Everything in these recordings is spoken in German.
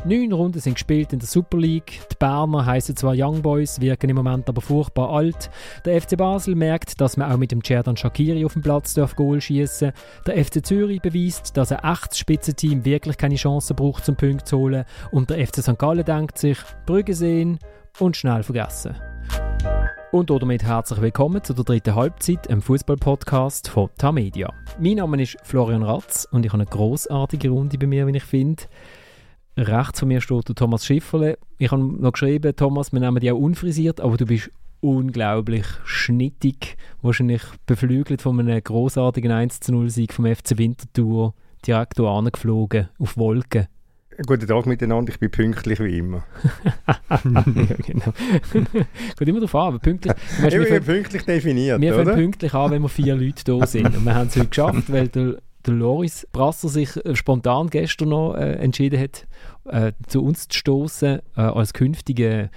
9 Runden sind gespielt in der Super League. Die Berner heissen zwar Young Boys, wirken im Moment aber furchtbar alt. Der FC Basel merkt, dass man auch mit dem Xherdan Shaqiri auf dem Platz Goal schiessen darf. Der FC Zürich beweist, dass ein echtes Spitzenteam wirklich keine Chance braucht, zum Punkt zu holen. Und der FC St. Gallen denkt sich, Brügge sehen und schnell vergessen. Und damit herzlich willkommen zu der dritten Halbzeit, einem Fußball-Podcast von Tamedia. Mein Name ist Florian Ratz und ich habe eine grossartige Runde bei mir, wie ich finde. Rechts von mir steht der Thomas Schifferle. Ich habe noch geschrieben, Thomas, wir nehmen dich auch unfrisiert, aber du bist unglaublich schnittig, wahrscheinlich beflügelt von einem grossartigen 1-0-Sieg vom FC Winterthur, direkt hier angeflogen, auf Wolken. Guten Tag miteinander, ich bin pünktlich wie immer. Ja, genau. Geht immer darauf an, aber pünktlich... Pünktlich definiert, wir oder? fangen pünktlich an, wenn wir 4 Leute da sind. Und wir haben es heute geschafft, weil der Loris Brasser sich spontan gestern noch entschieden hat, zu uns zu stoßen als künftiger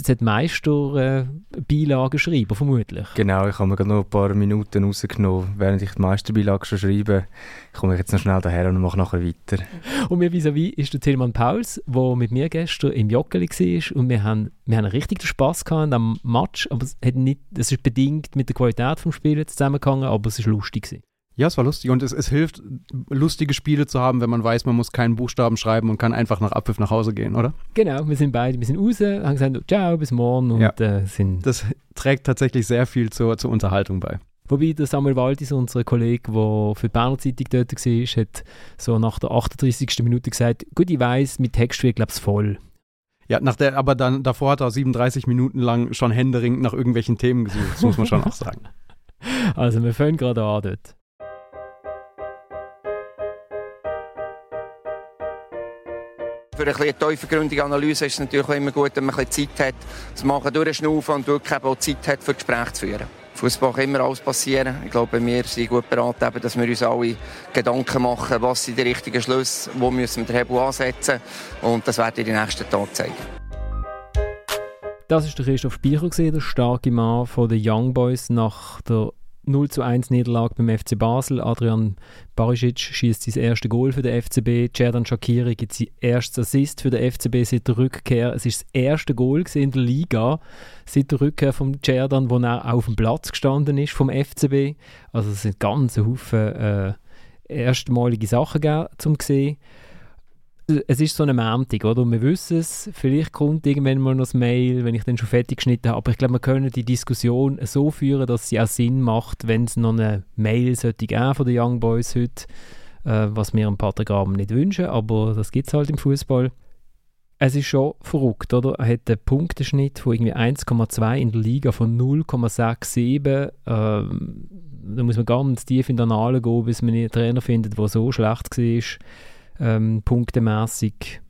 FCZ-Meister-Beilagenschreiber, vermutlich. Genau, ich habe mir gerade noch ein paar Minuten rausgenommen, während ich die Meisterbeilage schon schreibe. Ich komme jetzt noch schnell daher und mache nachher weiter. Und mir vis-à-vis ist der Tilman Pauls, der mit mir gestern im Joggeli war, und wir haben richtig Spass gehabt am Match, aber es ist bedingt mit der Qualität des Spiels zusammengegangen, aber es war lustig gewesen. Ja, es war lustig und es hilft, lustige Spiele zu haben, wenn man weiß, man muss keinen Buchstaben schreiben und kann einfach nach Abpfiff nach Hause gehen, oder? Genau, wir sind raus, haben gesagt, ciao, bis morgen und sind... Das trägt tatsächlich sehr viel zur Unterhaltung bei. Wobei der Samuel Waldis, unser Kollege, der für die Berner Zeitung dort war, hat so nach der 38. Minute gesagt, gut, ich weiss, mit Text wird, glaube ich, voll. Ja, aber dann davor hat er 37 Minuten lang schon händeringend nach irgendwelchen Themen gesucht, das muss man schon auch sagen. Also wir fangen gerade an dort. Für eine tiefergründige Analyse ist es natürlich auch immer gut, wenn man ein bisschen Zeit hat, das Machen durchschnaufen und wirklich auch Zeit hat, für Gespräche zu führen. Fußball kann immer alles passieren. Ich glaube, wir sind gut beraten, dass wir uns alle Gedanken machen, was sind die richtigen Schlüsse, wo müssen wir den Hebel ansetzen, und das werden die nächsten Tage zeigen. Das war der Christoph Speicher, der starke Mann von den Young Boys nach der 0:1 Niederlage beim FC Basel. Adrian Barisic schießt sein erstes Goal für den FCB. Xherdan Shaqiri gibt sein erstes Assist für den FCB seit der Rückkehr. Es ist das erste Goal in der Liga seit der Rückkehr von Xherdan, wo er auf dem Platz gestanden ist vom FCB. Also es sind ganz Haufen erstmalige Sachen gegeben, zum zu sehen. Es ist so eine Montag, oder? Und wir wissen es, vielleicht kommt irgendwann mal noch das Mail, wenn ich dann schon fertig geschnitten habe. Aber ich glaube, wir können die Diskussion so führen, dass sie auch Sinn macht, wenn es noch eine Mail sollte geben von den Young Boys heute, was wir am Patrick Graben nicht wünschen, aber das gibt es halt im Fußball. Es ist schon verrückt, oder? Er hat einen Punkteschnitt von irgendwie 1,2 in der Liga von 0,67. Da muss man ganz tief in die Annalen gehen, bis man einen Trainer findet, der so schlecht war. Punktemässig.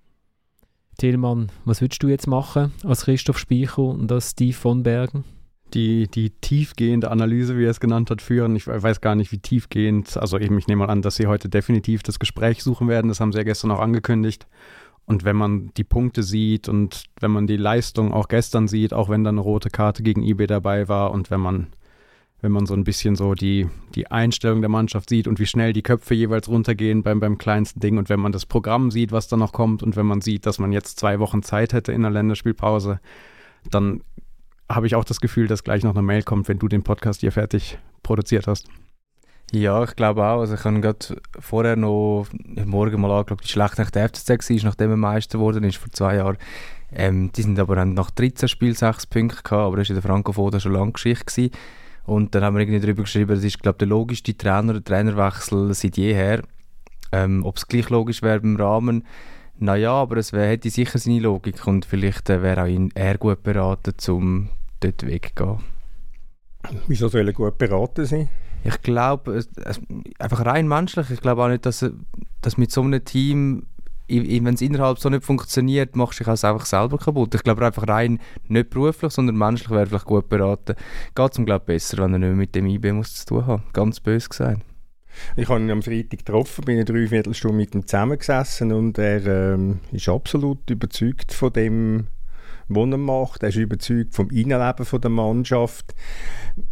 Tilman, was würdest du jetzt machen als Christoph Speicher und als Steve von Bergen? Die tiefgehende Analyse, wie er es genannt hat, führen. Ich weiß gar nicht, wie tiefgehend. Also ich nehme mal an, dass sie heute definitiv das Gespräch suchen werden. Das haben sie ja gestern auch angekündigt. Und wenn man die Punkte sieht und wenn man die Leistung auch gestern sieht, auch wenn da eine rote Karte gegen IB dabei war, und wenn man so ein bisschen so die Einstellung der Mannschaft sieht und wie schnell die Köpfe jeweils runtergehen beim kleinsten Ding, und wenn man das Programm sieht, was da noch kommt, und wenn man sieht, dass man jetzt 2 Wochen Zeit hätte in der Länderspielpause, dann habe ich auch das Gefühl, dass gleich noch eine Mail kommt, wenn du den Podcast hier fertig produziert hast. Ja, ich glaube auch. Also ich habe gerade vorher noch morgen mal angeschaut, wie schlecht der FCZ war, nachdem er Meister geworden ist vor 2 Jahren. Die sind aber nach 13 Spielen 6 Punkte gehabt, aber das war in der Frankophone schon lange Geschichte gewesen. Und dann haben wir irgendwie darüber geschrieben, das ist, glaube ich, der logischste Trainerwechsel seit jeher. Ob es gleich logisch wäre beim Rahmen, naja, aber es hätte sicher seine Logik, und vielleicht wäre auch er gut beraten, um dort wegzugehen. Wieso soll er gut beraten sein? Ich glaube, einfach rein menschlich, ich glaube auch nicht, dass mit so einem Team, wenn es innerhalb so nicht funktioniert, machst du dich also einfach selber kaputt. Ich glaube einfach rein, nicht beruflich, sondern menschlich wäre vielleicht gut beraten. Geht es ihm, glaube ich, besser, wenn er nicht mehr mit dem IB muss zu tun haben. Ganz böse gesagt. Ich habe ihn am Freitag getroffen, bin eine 3/4 Stunde mit ihm zusammengesessen, und er ist absolut überzeugt von dem, was er macht. Er ist überzeugt vom Innenleben der Mannschaft.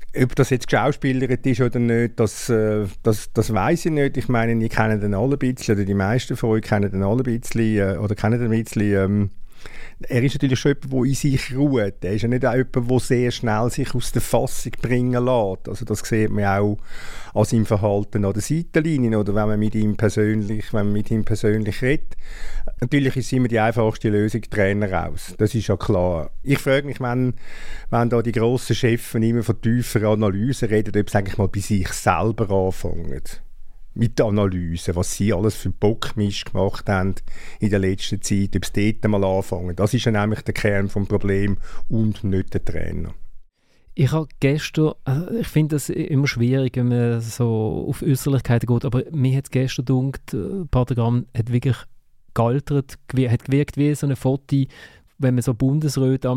Ob das jetzt geschauspielert ist oder nicht, das weiss ich nicht. Ich meine, ich kenne den alle ein bisschen, oder die meisten von euch kennen den alle ein bisschen, oder kennen den ein bisschen. Er ist natürlich schon jemand, der in sich ruht. Er ist ja nicht auch jemand, der sehr schnell sich aus der Fassung bringen lässt. Also das sieht man auch an seinem Verhalten an der Seitenlinie oder wenn man mit ihm persönlich redet. Natürlich ist immer die einfachste Lösung Trainer raus. Das ist ja klar. Ich frage mich, wenn da die grossen Chefs immer von tiefer Analyse reden, ob sie eigentlich mal bei sich selber anfangen. Mit der Analyse, was sie alles für Bockmisch gemacht haben in der letzten Zeit, ob sie dort mal anfangen. Das ist ja nämlich der Kern des Problems und nicht der Trainer. Ich habe gestern, ich finde das immer schwierig, wenn man so auf Äußerlichkeiten geht, aber mir hat es gestern gedacht, Pater Gram hat wirklich gealtert, hat gewirkt wie so eine Foto, wenn man so Bundesräte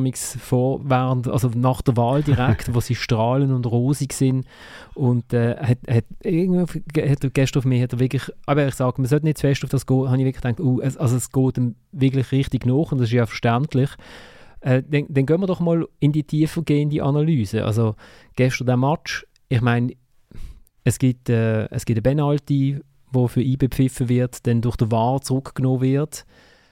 also nach der Wahl direkt, wo sie strahlend und rosig sind. Und hat gestern auf mich, hat er wirklich, aber ich sage, man sollte nicht zu fest auf das gehen, habe ich wirklich gedacht, es geht ihm wirklich richtig nach und das ist ja verständlich. Dann gehen wir doch mal in die tiefergehende Analyse. Also gestern der Match, ich meine, es gibt eine Penalty, wo für IB gepfiffen wird, dann durch den VAR zurückgenommen wird.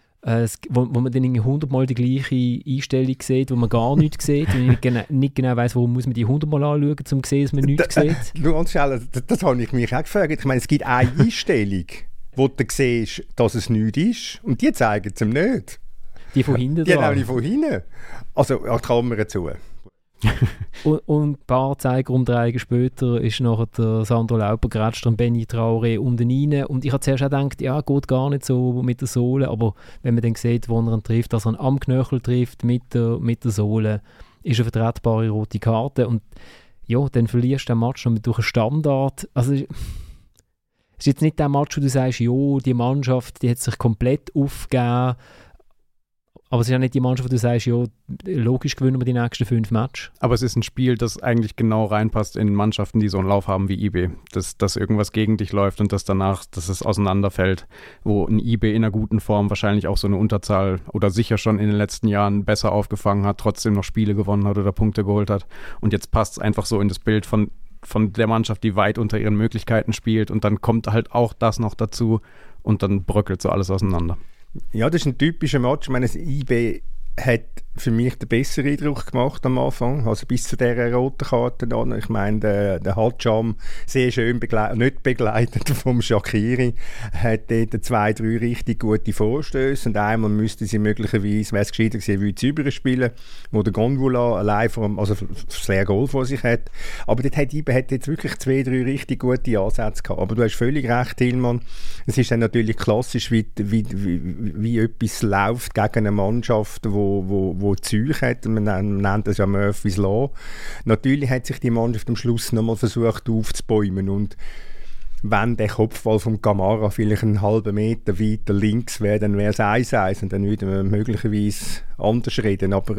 Wo man dann 100-mal die gleiche Einstellung sieht, wo man gar nichts sieht und nicht genau weiss, warum muss man die 100-mal anschauen, um zu sehen, dass man nichts sieht. Ganz schnell, das habe ich mich auch gefragt. Ich meine, es gibt eine Einstellung, wo du siehst, dass es nichts ist und die zeigen es ihm nicht. Die von hinten die haben auch nicht von hinten. Also, die Kamera zu. und ein paar Zeigerumdrehungen später ist nachher der Sandro Lauper geratscht und Benny Traoré unten rein. Und ich habe zuerst auch gedacht, ja, geht gar nicht so mit der Sohle, aber wenn man dann sieht, wo er ihn trifft, dass er ihn am Knöchel trifft mit der Sohle, ist eine vertretbare rote Karte. Und ja, dann verlierst du den Match noch durch einen Standard. Also es ist jetzt nicht der Match, wo du sagst, ja, die Mannschaft, die hat sich komplett aufgegeben. Aber es ist ja nicht die Mannschaft, wo du sagst, ja, logisch gewinnen wir die nächsten 5 Matches. Aber es ist ein Spiel, das eigentlich genau reinpasst in Mannschaften, die so einen Lauf haben wie IB. Dass irgendwas gegen dich läuft und dass es auseinanderfällt. Wo ein IB in einer guten Form wahrscheinlich auch so eine Unterzahl oder sicher schon in den letzten Jahren besser aufgefangen hat, trotzdem noch Spiele gewonnen hat oder Punkte geholt hat. Und jetzt passt es einfach so in das Bild von der Mannschaft, die weit unter ihren Möglichkeiten spielt. Und dann kommt halt auch das noch dazu und dann bröckelt so alles auseinander. Ja, das ist ein typischer Match. Ich meine, das IB hat für mich den besseren Eindruck gemacht am Anfang, also bis zu dieser roten Karte dann. Ich meine, der Hadjam, sehr schön nicht begleitet vom Shaqiri, hat dort 2, 3 richtig gute Vorstöße und einmal müsste sie möglicherweise, wäre es gescheiter gewesen, würde sie überspielen, wo der Gongola allein das leere Goal vor sich hat. Aber dort hat jetzt wirklich 2, 3 richtig gute Ansätze gehabt. Aber du hast völlig recht, Tillmann. Es ist dann natürlich klassisch, wie etwas läuft gegen eine Mannschaft, wo Zeug hat. Man nennt das ja Murphy's Law. Natürlich hat sich die Mannschaft am Schluss nochmal versucht aufzubäumen und wenn der Kopfball vom Camara vielleicht einen halben Meter weiter links wäre, dann wäre es 1-1 und dann würden wir möglicherweise anders reden. Aber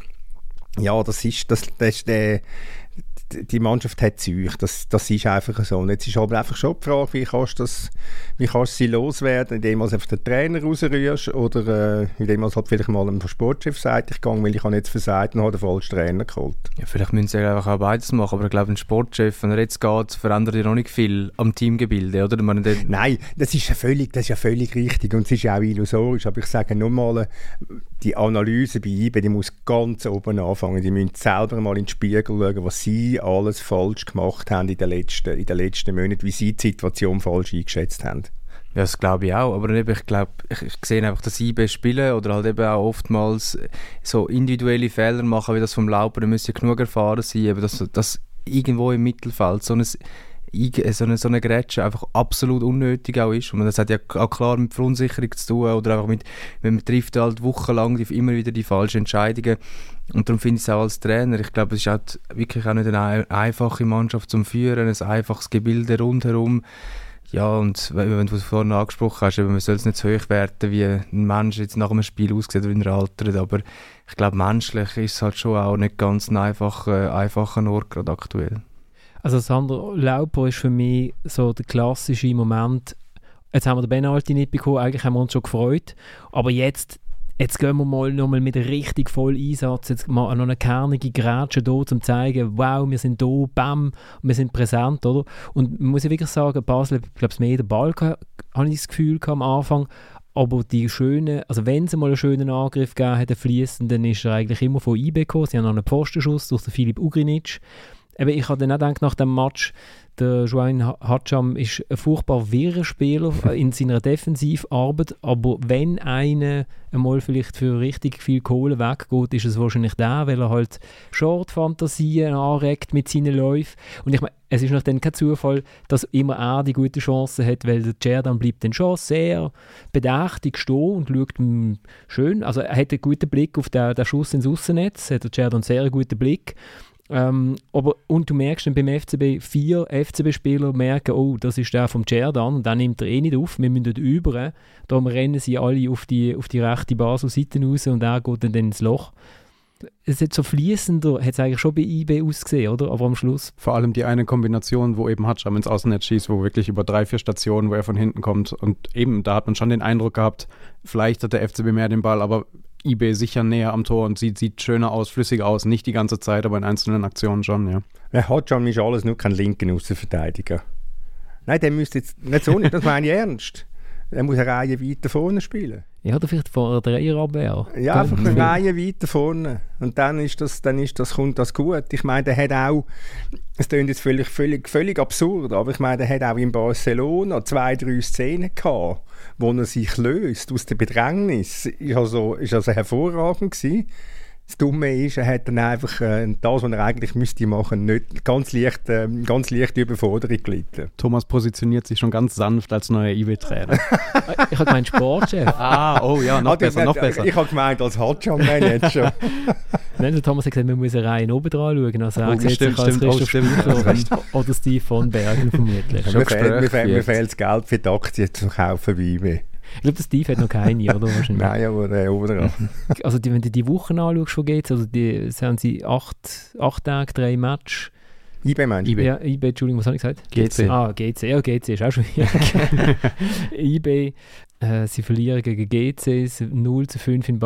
die Mannschaft hat Zeug, das ist einfach so. Und jetzt ist aber einfach schon die Frage, wie kannst du sie loswerden, indem du einfach den Trainer rausrührst oder indem man halt vielleicht mal einem Sportchef sagt, ich gehe, weil ich habe jetzt versagt und habe den falschen Trainer geholt. Ja, vielleicht müssen sie einfach auch beides machen, aber ich glaube, ein Sportchef, wenn er jetzt geht, verändert er noch nicht viel am Teamgebilde, oder? Nein, das ist ja völlig richtig und es ist ja auch illusorisch, aber ich sage nur mal, die Analyse bei IBE, die muss ganz oben anfangen. Die müssen selber mal in den Spiegel schauen, was sie alles falsch gemacht haben in den letzten Monaten, wie sie die Situation falsch eingeschätzt haben. Ja, das glaube ich auch, aber ich glaube, ich sehe einfach, dass IBE spielen oder halt eben auch oftmals so individuelle Fehler machen, wie das vom Lauper, da müssen ja genug erfahren sein, aber dass irgendwo im Mittelfeld so eine Grätsche einfach absolut unnötig auch ist. Und das hat ja auch klar mit Verunsicherung zu tun oder einfach mit, man trifft halt wochenlang immer wieder die falschen Entscheidungen. Und darum finde ich es auch als Trainer, ich glaube, es ist halt wirklich auch nicht eine einfache Mannschaft zum Führen, ein einfaches Gebilde rundherum. Ja, und wenn du es vorhin angesprochen hast, man soll es nicht so hoch werten, wie ein Mensch jetzt nach einem Spiel aussieht, wenn er altert, aber ich glaube, menschlich ist es halt schon auch nicht ganz ein einfacher Ort gerade aktuell. Also Sandro Lauper ist für mich so der klassische Moment, jetzt haben wir den Penalty nicht bekommen, eigentlich haben wir uns schon gefreut, aber jetzt jetzt gehen wir nochmal mit richtig voll Einsatz, jetzt mal noch eine kernige Grätsche da, um zu zeigen, wow, wir sind da, bam, wir sind präsent, oder? Und man muss ja wirklich sagen, Basel, ich glaube, mehr den Ball habe ich das Gefühl am Anfang, aber die schöne, also wenn es mal einen schönen Angriff gegeben hat, fließen, dann ist er eigentlich immer von IB gekommen. Sie haben noch einen Pfostenschuss durch den Philipp Ugrinic. Aber ich habe dann auch gedacht, nach dem Match, der Joain Hatscham ist ein furchtbar wirrer Spieler in seiner Defensivarbeit, aber wenn einer einmal vielleicht für richtig viel Kohle weggeht, ist es wahrscheinlich der, weil er halt Short-Fantasien anregt mit seinen Läufen. Und ich meine, es ist noch dann kein Zufall, dass immer er die gute Chance hat, weil der Cerdan bleibt dann schon sehr bedächtig stehen und schaut schön. Also er hat einen guten Blick auf den Schuss ins Aussennetz, hat der Cerdan sehr einen guten Blick. Und du merkst dann beim FCB, 4 FCB-Spieler merken, oh, das ist der vom Cerdan und dann nimmt er nicht auf, wir müssen dort über. Darum rennen sie alle auf die rechte Basel-Seite raus und er geht dann ins Loch. Es hat so fließender, hat es eigentlich schon bei IB ausgesehen, oder? Aber am Schluss. Vor allem die eine Kombination, wo eben Hatscham ins Außennetz schießt, wo wirklich über 3-4 Stationen, wo er von hinten kommt und eben, da hat man schon den Eindruck gehabt, vielleicht hat der FCB mehr den Ball, aber IB sicher näher am Tor und sieht schöner aus, flüssiger aus. Nicht die ganze Zeit, aber in einzelnen Aktionen schon, ja. Er hat schon ist alles nur kein linken Außenverteidiger. Nein, der müsste jetzt nicht so nicht, das meine ich ernst. Er muss eine Reihe weiter vorne spielen. Ja, oder vielleicht vor einer Dreierabwehr. Ja, einfach eine Reihe weiter vorne. Und dann kommt das gut. Ich meine, der hat auch, es klingt jetzt völlig absurd, aber ich meine, der hat auch in Barcelona 2-3 Szenen gehabt, wo er sich löst aus der Bedrängnis. Ist also hervorragend gewesen. Das Dumme ist, er hat dann einfach das, was er eigentlich müsste machen, nicht ganz leicht Überforderung gelitten. Thomas positioniert sich schon ganz sanft als neuer IB-Trainer. Ich habe gemeint Sportchef. Oh ja, noch besser. Ich habe gemeint als Hatscham-Manager. Nein, der Thomas hat gesagt, man muss eine Reihe oben dran schauen. Also er sieht sich als Christoph Spieler oder Steve von Bergen vermutlich. Mir fehlt das Geld für die Aktien zu kaufen wie IB. Ich glaube, der Steve hat noch keine, oder? Nein, aber der oben. Also wenn du die Wochen anschaust, wo geht's, also haben sie 8 Tage, 3 Matches. IB meinst du? Ja, IB, Entschuldigung, was habe ich gesagt? GC. GC. Ja, GC ist auch schwierig. IB, sie verlieren gegen GC, 0-5 in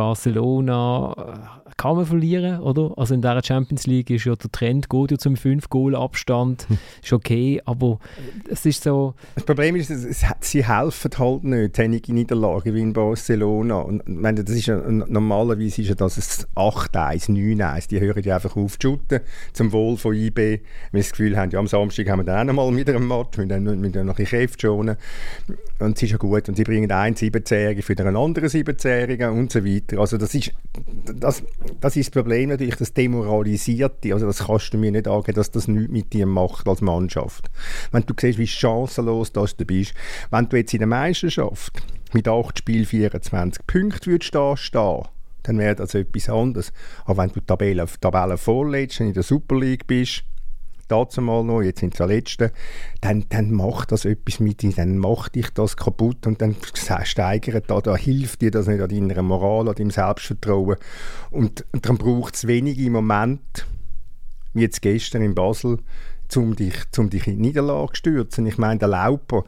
Barcelona. Kann man verlieren, oder? Also in dieser Champions League ist ja der Trend, geht ja zum 5-Goal-Abstand. Ist okay, aber es ist so... Das Problem ist, sie helfen halt nicht, einige Niederlagen wie in Barcelona. Und ich meine, das ist ja, normalerweise ist ja das ein 8-1, 9-1. Die hören ja einfach auf zu shooten, zum Wohl von IB. Wenn sie das Gefühl haben, ja, am Samstag haben wir dann auch noch mal wieder einen Match, wir müssen noch ein bisschen Kräfte schonen. Und es ist ja gut. Und sie bringen einen 17-Jährigen für einen anderen 17-Jährigen und so weiter. Also das ist das Problem natürlich, das Demoralisierte. Also das kannst du mir nicht angeben, dass das nichts mit dir macht als Mannschaft. Wenn du siehst, wie chancenlos das du bist, wenn du jetzt in der Meisterschaft mit 8 Spielen 24 Punkte würdest stehen, dann wäre das etwas anderes. Aber wenn du Tabellen vorlegst und in der Super League bist, dazu mal noch, jetzt sind es die Letzten, dann macht das etwas mit dir, dann macht dich das kaputt und dann steigert da hilft dir das nicht an deiner Moral, an deinem Selbstvertrauen. Und dann braucht es wenige Momente, wie jetzt gestern in Basel, um dich in die Niederlage zu stürzen. Ich meine, der Lauper,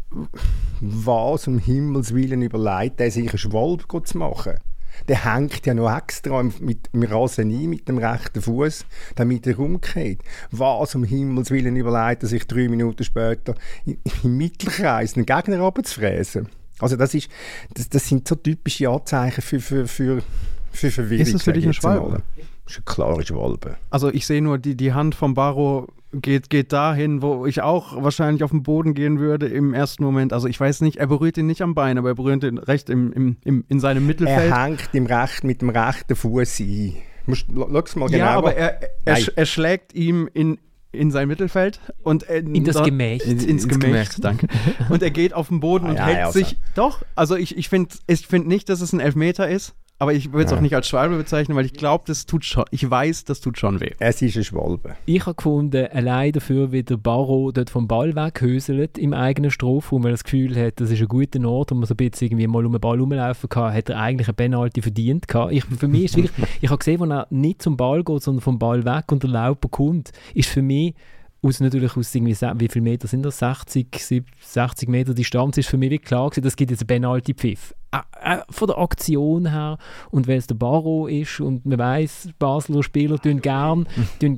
was um Himmels Willen überlegt, der sich einen Schwalbe zu machen? Der hängt ja noch extra mit dem Rasen ein, mit dem rechten Fuß, damit er rumgeht. Was um Himmels Willen überlegt, sich 3 Minuten später im Mittelkreis einen Gegner runterzufräsen. Also das sind so typische Anzeichen für Verwirrung. Ist das für dich eine Schwalbe? Das ist eine klare Schwalbe. Also ich sehe nur, die Hand vom Barrow geht dahin, wo ich auch wahrscheinlich auf den Boden gehen würde im ersten Moment. Also ich weiß nicht, er berührt ihn nicht am Bein, aber er berührt ihn recht in seinem Mittelfeld. Er hängt mit dem rechten Fuß ein. Schau mal genau. Ja, aber er schlägt ihm in sein Mittelfeld und in das Gemächt. Ins Gemächt, danke. Und er geht auf den Boden und hält sich. Doch, also ich finde nicht, dass es ein Elfmeter ist. Aber ich würde es auch nicht als Schwalbe bezeichnen, weil ich glaube, das tut schon. Ich weiß, das tut schon weh. Es ist eine Schwalbe. Ich habe gefunden, allein dafür, wie der Barrow dort vom Ball weghöselt im eigenen Strafraum, weil er das Gefühl hat, das ist ein guter Ort, wo man so ein bisschen irgendwie mal um den Ball rumlaufen kann, hat er eigentlich eine Penalty verdient gehabt. Für mich ist wirklich, ich habe gesehen, wenn er nicht zum Ball geht, sondern vom Ball weg und der Lauper kommt, ist für mich natürlich aus irgendwie, wie viele Meter sind das? 60 Meter Distanz ist für mich klar gewesen, das gibt jetzt einen Penalty-Pfiff. Von der Aktion her und weil es der Barrow ist und man weiss, Basler Spieler tun gern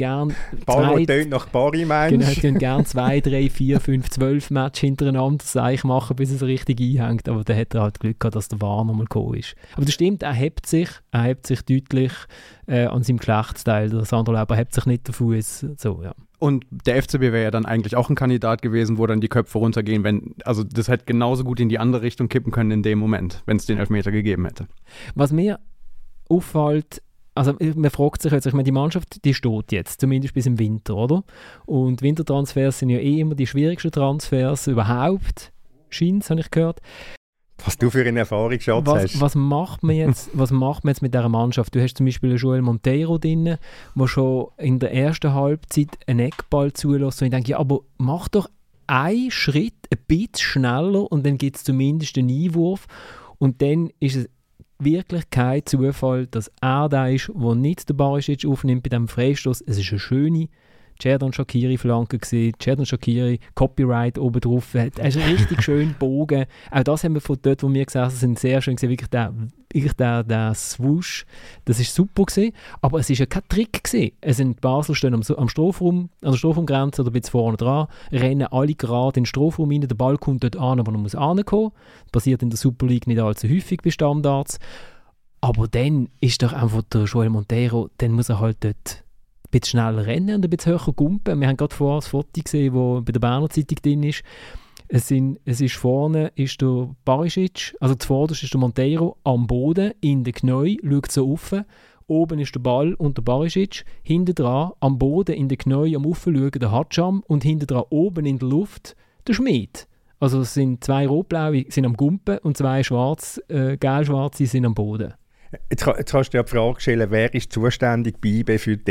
Barrow tönt nach Barry, meinst du? Genau, gern 2, 3, 4, 5, 12 Matches hintereinander das machen, bis es richtig einhängt. Aber da hat er halt Glück gehabt, dass der VAR nochmal gekommen ist. Aber das stimmt, er hebt sich deutlich an seinem Geschlechtsteil. Der Sandro Lauber hebt sich nicht den Fuß. So, ja. Und der FCB wäre ja dann eigentlich auch ein Kandidat gewesen, wo dann die Köpfe runtergehen, also das hätte genauso gut in die andere Richtung kippen können in dem Moment, wenn es den Elfmeter gegeben hätte. Was mir auffällt, also man fragt sich jetzt, ich meine, die Mannschaft, die steht jetzt, zumindest bis im Winter, oder? Und Wintertransfers sind ja immer die schwierigsten Transfers überhaupt, scheint, habe ich gehört. Was du für eine Erfahrungsschatz hast. Was macht man jetzt mit dieser Mannschaft? Du hast zum Beispiel Joel Monteiro drin, der schon in der ersten Halbzeit einen Eckball zulässt. Und ich denke, ja, aber mach doch einen Schritt ein bisschen schneller und dann gibt es zumindest einen Einwurf. Und dann ist es wirklich kein Zufall, dass er da ist, der nicht den Barisic aufnimmt bei diesem Freistoß. Es ist eine schöne Xherdan Shaqiri-Flanke gesehen, Xherdan Shaqiri, Copyright oben drauf, er ist richtig schön Bogen. Auch das haben wir von dort, wo wir gesessen sind, sehr schön gesehen, wirklich der Swoosh, das ist super gewesen, aber es ist ja kein Trick gewesen. Es sind Basel stehen am Strafraum, an der Strafraumgrenze oder ein bisschen vorne dran, rennen alle gerade in den Strafraum rein, der Ball kommt dort an, wo er muss ankommen. Das passiert in der Super League nicht allzu häufig bei Standards. Aber dann ist doch einfach der Joel Monteiro, dann muss er halt dort ein bisschen schneller rennen und ein bisschen höher gumpen. Wir haben gerade vorher das Foto gesehen, das bei der Berner Zeitung drin ist. Es ist vorne ist der Barisic, also zuvorderst ist der Monteiro am Boden, in den Knie, schaut so rauf. Oben ist der Ball und der Barisic. Hinten dran, am Boden, in den Knie, am Raufschauen, der Hatscham. Und hinten dran, oben in der Luft, der Schmid. Also es sind 2 Rot-Blaue sind am Gumpen und 2 Gelb-Schwarze sind am Boden. Jetzt kannst du dir die Frage stellen, wer ist zuständig bei IB für die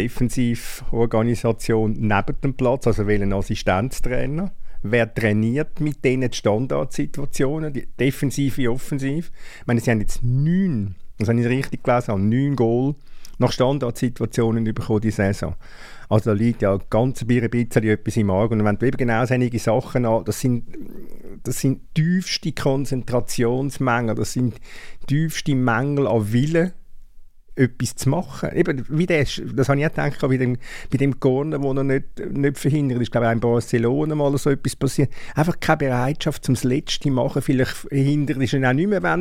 Defensivorganisation neben dem Platz, also welchen Assistenztrainer? Wer trainiert mit diesen Standardsituationen, die Defensive, Offensive? Ich meine, sie haben jetzt 9, das habe ich richtig gelesen, 9 Goal nach Standardsituationen bekommen die Saison. Also da liegt ja ganz ein bisschen etwas im Argen. Und wenn du eben genau solche Sachen an, das sind tiefste Konzentrationsmängel, das sind tiefste Mängel an Willen, etwas zu machen. Eben, das habe ich auch gedacht, bei dem Corner, wo er nicht verhindert ist, glaube ich, in Barcelona mal so etwas passiert. Einfach keine Bereitschaft zum Letzten machen. Vielleicht verhindert ist er auch nicht mehr, wenn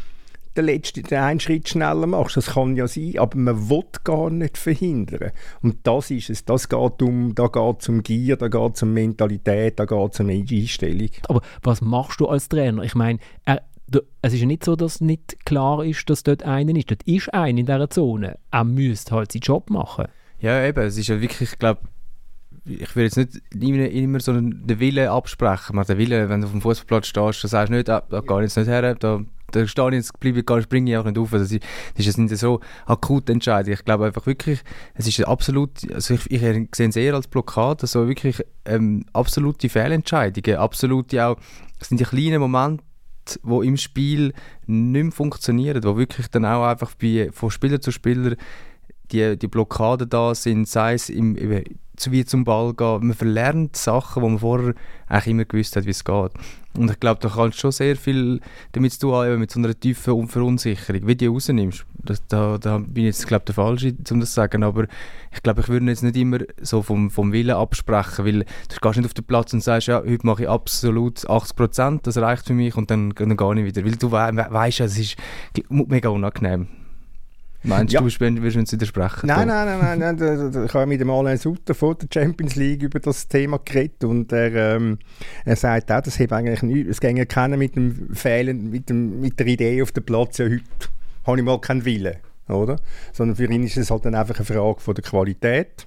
den einen Schritt schneller machst. Das kann ja sein, aber man will gar nicht verhindern. Und das ist es. Da geht es um Gier, da geht es um Mentalität, da geht es um Einstellung. Aber was machst du als Trainer? Ich meine, es ist ja nicht so, dass nicht klar ist, dass dort einer ist. Dort ist einer in dieser Zone. Er müsste halt seinen Job machen. Ja, eben. Es ist ja wirklich, ich glaube, ich will jetzt nicht immer so den Willen absprechen. Man, den Willen, wenn du auf dem Fußballplatz stehst, dann sagst du nicht, da gehe ich jetzt nicht her, da stehe ich jetzt, springe ich auch nicht auf. Das ist nicht so akut entscheidend. Ich glaube einfach wirklich, es ist absolut, also ich sehe es eher als Blockade, also wirklich absolute Fehlentscheidungen, absolute auch, es sind die kleinen Momente, die im Spiel nicht mehr funktionieren, wo wirklich dann auch einfach von Spieler zu Spieler die Blockaden da sind, sei es wie zum Ball gehen. Man verlernt Sachen, die man vorher eigentlich immer gewusst hat, wie es geht. Und ich glaube, da kannst du schon sehr viel damit zu tun haben, mit so einer tiefen Verunsicherung, wie die rausnimmst. Da bin ich jetzt, glaube ich, der Falsche, um das zu sagen, aber ich glaube, ich würde jetzt nicht immer so vom Willen absprechen, weil du gehst nicht auf den Platz und sagst, ja, heute mache ich absolut 80%, das reicht für mich und dann gehe ich wieder, weil du weißt, es ist mega unangenehm. Meinst du, wirst du uns widersprechen? Nein. Ich habe mit dem Alain Sutter vor der Champions League über das Thema geredet und er sagt auch, das habe eigentlich nichts. Es ging ja keiner mit dem Fehlen, mit der Idee auf dem Platz, ja, heute habe ich mal keinen Willen, oder? Sondern für ihn ist es halt dann einfach eine Frage von der Qualität.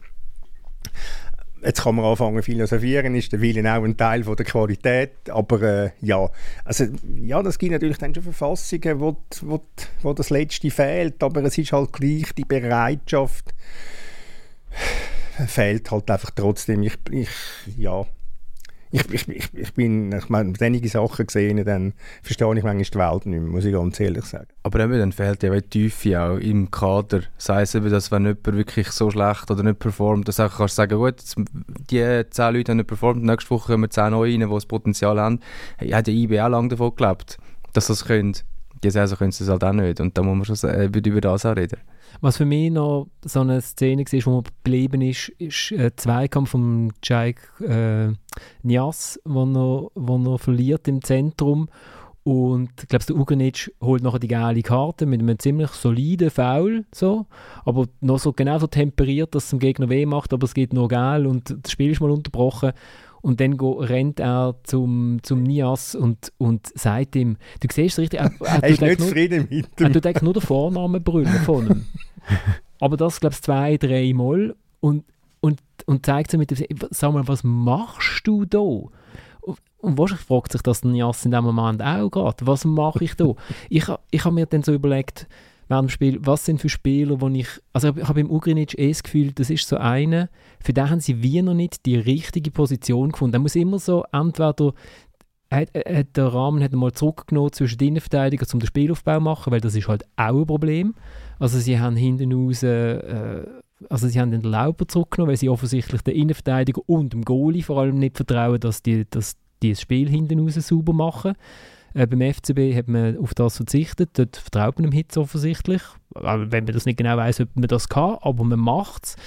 Jetzt kann man anfangen zu philosophieren, ist der Wille auch ein Teil von der Qualität, aber das gibt natürlich dann schon Verfassungen, wo das Letzte fehlt, aber es ist halt gleich, die Bereitschaft Ich meine, einige Sachen gesehen, dann verstehe ich manchmal die Welt nicht mehr, muss ich ganz ehrlich sagen. Aber eben, dann fehlt ja die Tiefe auch im Kader. Sei es eben, dass wenn jemand wirklich so schlecht oder nicht performt, dass du kannst sagen, gut, jetzt, die 10 Leute haben nicht performt, nächste Woche kommen 10 neue rein, die das Potenzial haben. Hey, hat der IB auch lange davon gelebt, dass sie das können. Die Saison können sie es halt auch nicht. Und da muss man schon über das auch reden. Was für mich noch so eine Szene war, wo man geblieben ist ein Zweikampf von Jaik Niasse, wo er verliert im Zentrum. Und ich glaube, der Ugrinic holt nachher die geile Karte mit einem ziemlich soliden Foul, so. Aber noch so genau so temperiert, dass es dem Gegner weh macht, aber es geht nur geil und das Spiel ist mal unterbrochen. Und dann rennt er zum Niasse und sagt ihm, du siehst es richtig, er ist nicht zufrieden mit ihm. Er tut eigentlich nur den Vornamen brüllen von ihm. Aber das, glaube ich, 2-3 Mal und zeigt so mit dem, sag mal, was machst du da? Und wahrscheinlich fragt sich das der Niasse in dem Moment auch gerade, was mache ich da? Ich habe mir dann so überlegt, während dem Spiel, was sind für Spieler, ich habe im Ugrinic das Gefühl, das ist so einer, für den haben sie wie noch nicht die richtige Position gefunden. Er muss immer so, entweder der Rahmen hat mal zurückgenommen zwischen den Innenverteidigern, um den Spielaufbau zu machen, weil das ist halt auch ein Problem. Also sie haben hinten raus, sie haben den Lauber zurückgenommen, weil sie offensichtlich den Innenverteidiger und dem Goalie vor allem nicht vertrauen, dass die das Spiel hinten raus sauber machen. Beim FCB hat man auf das verzichtet, dort vertraut man dem Hitz offensichtlich, wenn man das nicht genau weiss, ob man das kann, aber man macht es.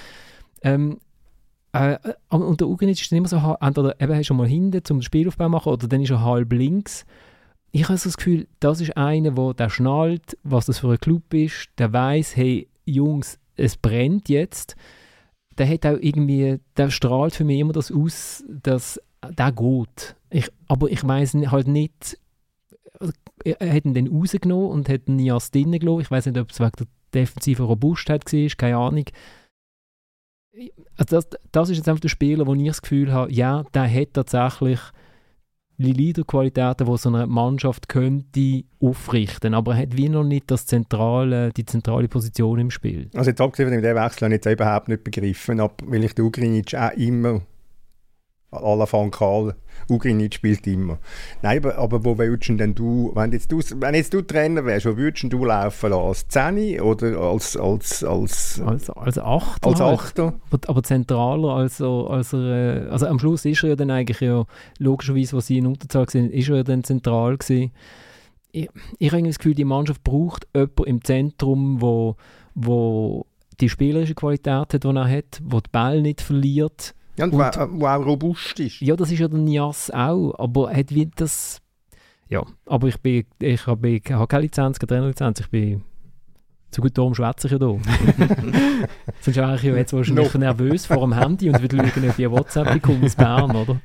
Und der Ugrinic ist dann immer so, entweder er ist schon mal hinten, um den Spielaufbau zu machen, oder dann ist er halb links. Ich habe so das Gefühl, das ist einer, der schnallt, was das für ein Club ist, der weiss, hey Jungs, es brennt jetzt. Der hat auch irgendwie, der strahlt für mich immer das aus, dass der geht. Aber ich weiss halt nicht, er hat ihn dann rausgenommen und hat ihn Niasse drinnen gelassen. Ich weiss nicht, ob es wegen der defensiven Robustheit war, keine Ahnung. Also das ist jetzt einfach der Spieler, wo ich das Gefühl habe, ja, der hat tatsächlich die Leaderqualitäten, die so eine Mannschaft könnte aufrichten, aber er hat wie noch nicht die zentrale Position im Spiel. Also jetzt abgesehen von dem Wechsel habe ich jetzt überhaupt nicht begriffen, weil ich den Ugrinic auch immer à la Van Gaal, Ugrinic spielt immer. Nein, aber wo würdest du, wenn jetzt du Trainer wärst, wo würdest du laufen lassen? Als 10 oder als Achter? Als Achter? Aber zentraler also am Schluss ist er ja dann eigentlich ja, logischerweise, was sie in Unterzahl gesehen ist er ja dann zentral gewesen. Ich habe das Gefühl, die Mannschaft braucht jemanden im Zentrum, wo die spielerische Qualität hat, die er hat, wo die Ball nicht verliert. Ja, und wo auch robust ist. Ja, das ist ja der Niasse auch, aber hat wie das... Ja, aber ich habe keine Lizenz, keine Trainerlizenz, ich bin... Zu gut darum schwätze ich ja da. Sonst wäre ich ja jetzt wahrscheinlich nervös vor dem Handy und würde schauen, ob ich WhatsApp bekomme aus Bern, oder?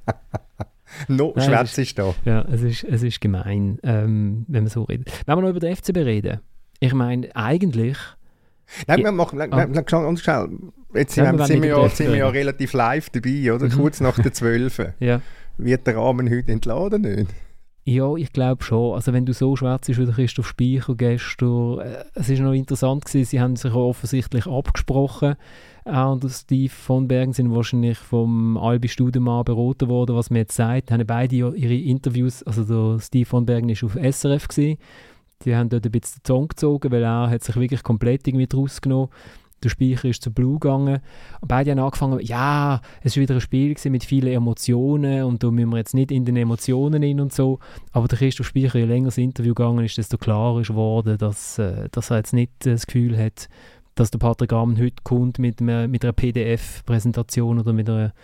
Schwätze ist da. Ja, es ist gemein, wenn man so redet. Wenn wir noch über den FCB reden, ich meine, eigentlich... Nein, wir machen ganz schnell. Jetzt sind wir ja relativ live dabei, oder? Kurz nach der 12. Ja. Wird der Rahmen heute entladen, nicht? Ja, ich glaube schon. Also wenn du so schwätzt wie der Christoph Speicher gestern, es ist noch interessant gewesen, sie haben sich offensichtlich abgesprochen. Er und Steve von Bergen sind wahrscheinlich vom Albi Studemann beraten worden, was man jetzt sagt. Haben beide ihre Interviews, also der Steve von Bergen war auf SRF gewesen. Die haben dort ein bisschen den Zong gezogen, weil er hat sich wirklich komplett irgendwie draus genommen. Der Speicher ist zu Blue gegangen. Und beide haben angefangen, ja, es war wieder ein Spiel mit vielen Emotionen und da müssen wir jetzt nicht in den Emotionen hin und so. Aber der Christoph Speicher, je länger das Interview gegangen ist, desto klarer ist geworden, dass er jetzt nicht das Gefühl hat, dass der Patrick Rahmen heute kommt mit einer PDF-Präsentation oder mit einer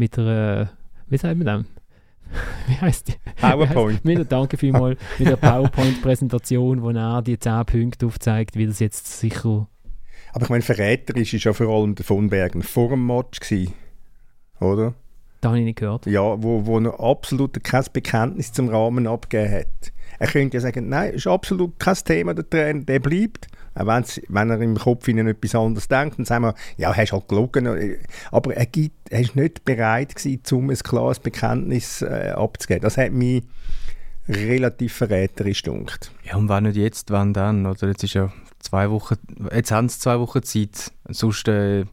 wie sagt man das? Wie heisst die? PowerPoint. Danke vielmals. Mit einer PowerPoint-Präsentation, wo er die 10 Punkte aufzeigt, wie das jetzt sicher... Aber ich meine, verräterisch war ja vor allem der von Bergen vor dem Match gewesen, oder? Das habe ich nicht gehört. Ja, wo er absolut kein Bekenntnis zum Rahmen abgegeben hat. Er könnte ja sagen, nein, ist absolut kein Thema, der Trainer, der bleibt. Auch wenn er im Kopf ihnen etwas anderes denkt, dann sagen wir, ja, hast halt gelogen. Aber er ist nicht bereit gewesen, um ein klares Bekenntnis abzugeben. Das hat mich relativ verräterisch gedunkt. Ja, und wenn nicht jetzt, wann dann? Oder jetzt ist ja 2 Wochen, jetzt haben sie 2 Wochen Zeit. Sonst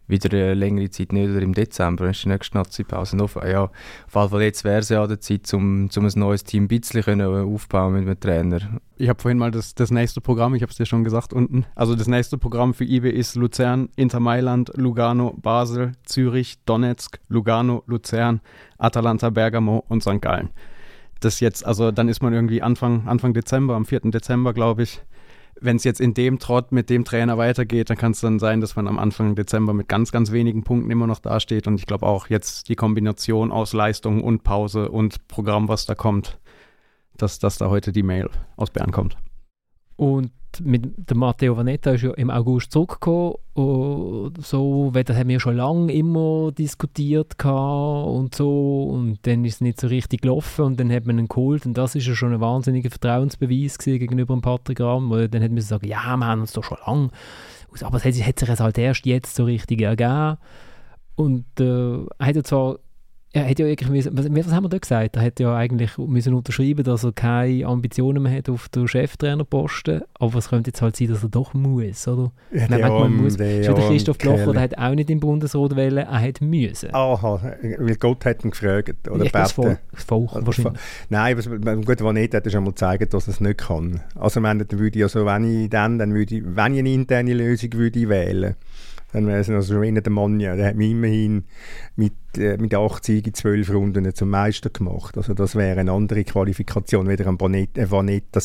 wieder eine längere Zeit nicht oder im Dezember, dann ist die nächste Nazi-Pause noch. Ja, auf jeden Fall jetzt wäre es ja an der Zeit, um ein neues Team ein bisschen aufbauen mit einem Trainer. Ich habe vorhin mal das nächste Programm, ich habe es dir schon gesagt unten, also das nächste Programm für IB ist Luzern, Inter Mailand, Lugano, Basel, Zürich, Donetsk, Lugano, Luzern, Atalanta Bergamo und St. Gallen. Das jetzt, also dann ist man irgendwie Anfang Dezember, am 4. Dezember, glaube ich. Wenn es jetzt in dem Trott mit dem Trainer weitergeht, dann kann es dann sein, dass man am Anfang Dezember mit ganz, ganz wenigen Punkten immer noch dasteht. Und ich glaube auch jetzt die Kombination aus Leistung und Pause und Programm, was da kommt, dass da heute die Mail aus Bern kommt. Und mit dem Matteo Vanetta ist ja im August zurückgekommen. So, das haben wir schon lange immer diskutiert und so. Und dann ist es nicht so richtig gelaufen und dann hat man ihn geholt. Und das ist ja schon ein wahnsinniger Vertrauensbeweis gegenüber dem Patrick Rahm, weil dann hat man sagen, ja, wir haben uns doch schon lange. Aber es hat sich halt erst jetzt so richtig ergeben. Und er hat ja zwar was haben wir da gesagt? Er hätte ja eigentlich müssen unterschreiben, dass er keine Ambitionen mehr hat auf den Cheftrainerposten. Aber es könnte jetzt halt sein, dass er doch muss, oder? Ja, man muss. Der Christoph Blocher, der hat auch nicht im Bundesrat wählen, er hätte müssen. Aha, weil Gott hat ihn gefragt. Oder das Volk wahrscheinlich. Nein, gut, Vanetta hat schon mal gezeigt, dass er es nicht kann. Also dann würde ich also, wenn ich eine interne Lösung würde wählen, dann wäre es also schon der Mann, ja. Der hat mich immerhin mit 8 Siegen 12 Runden zum Meister gemacht. Also das wäre eine andere Qualifikation, weder ein Vanetta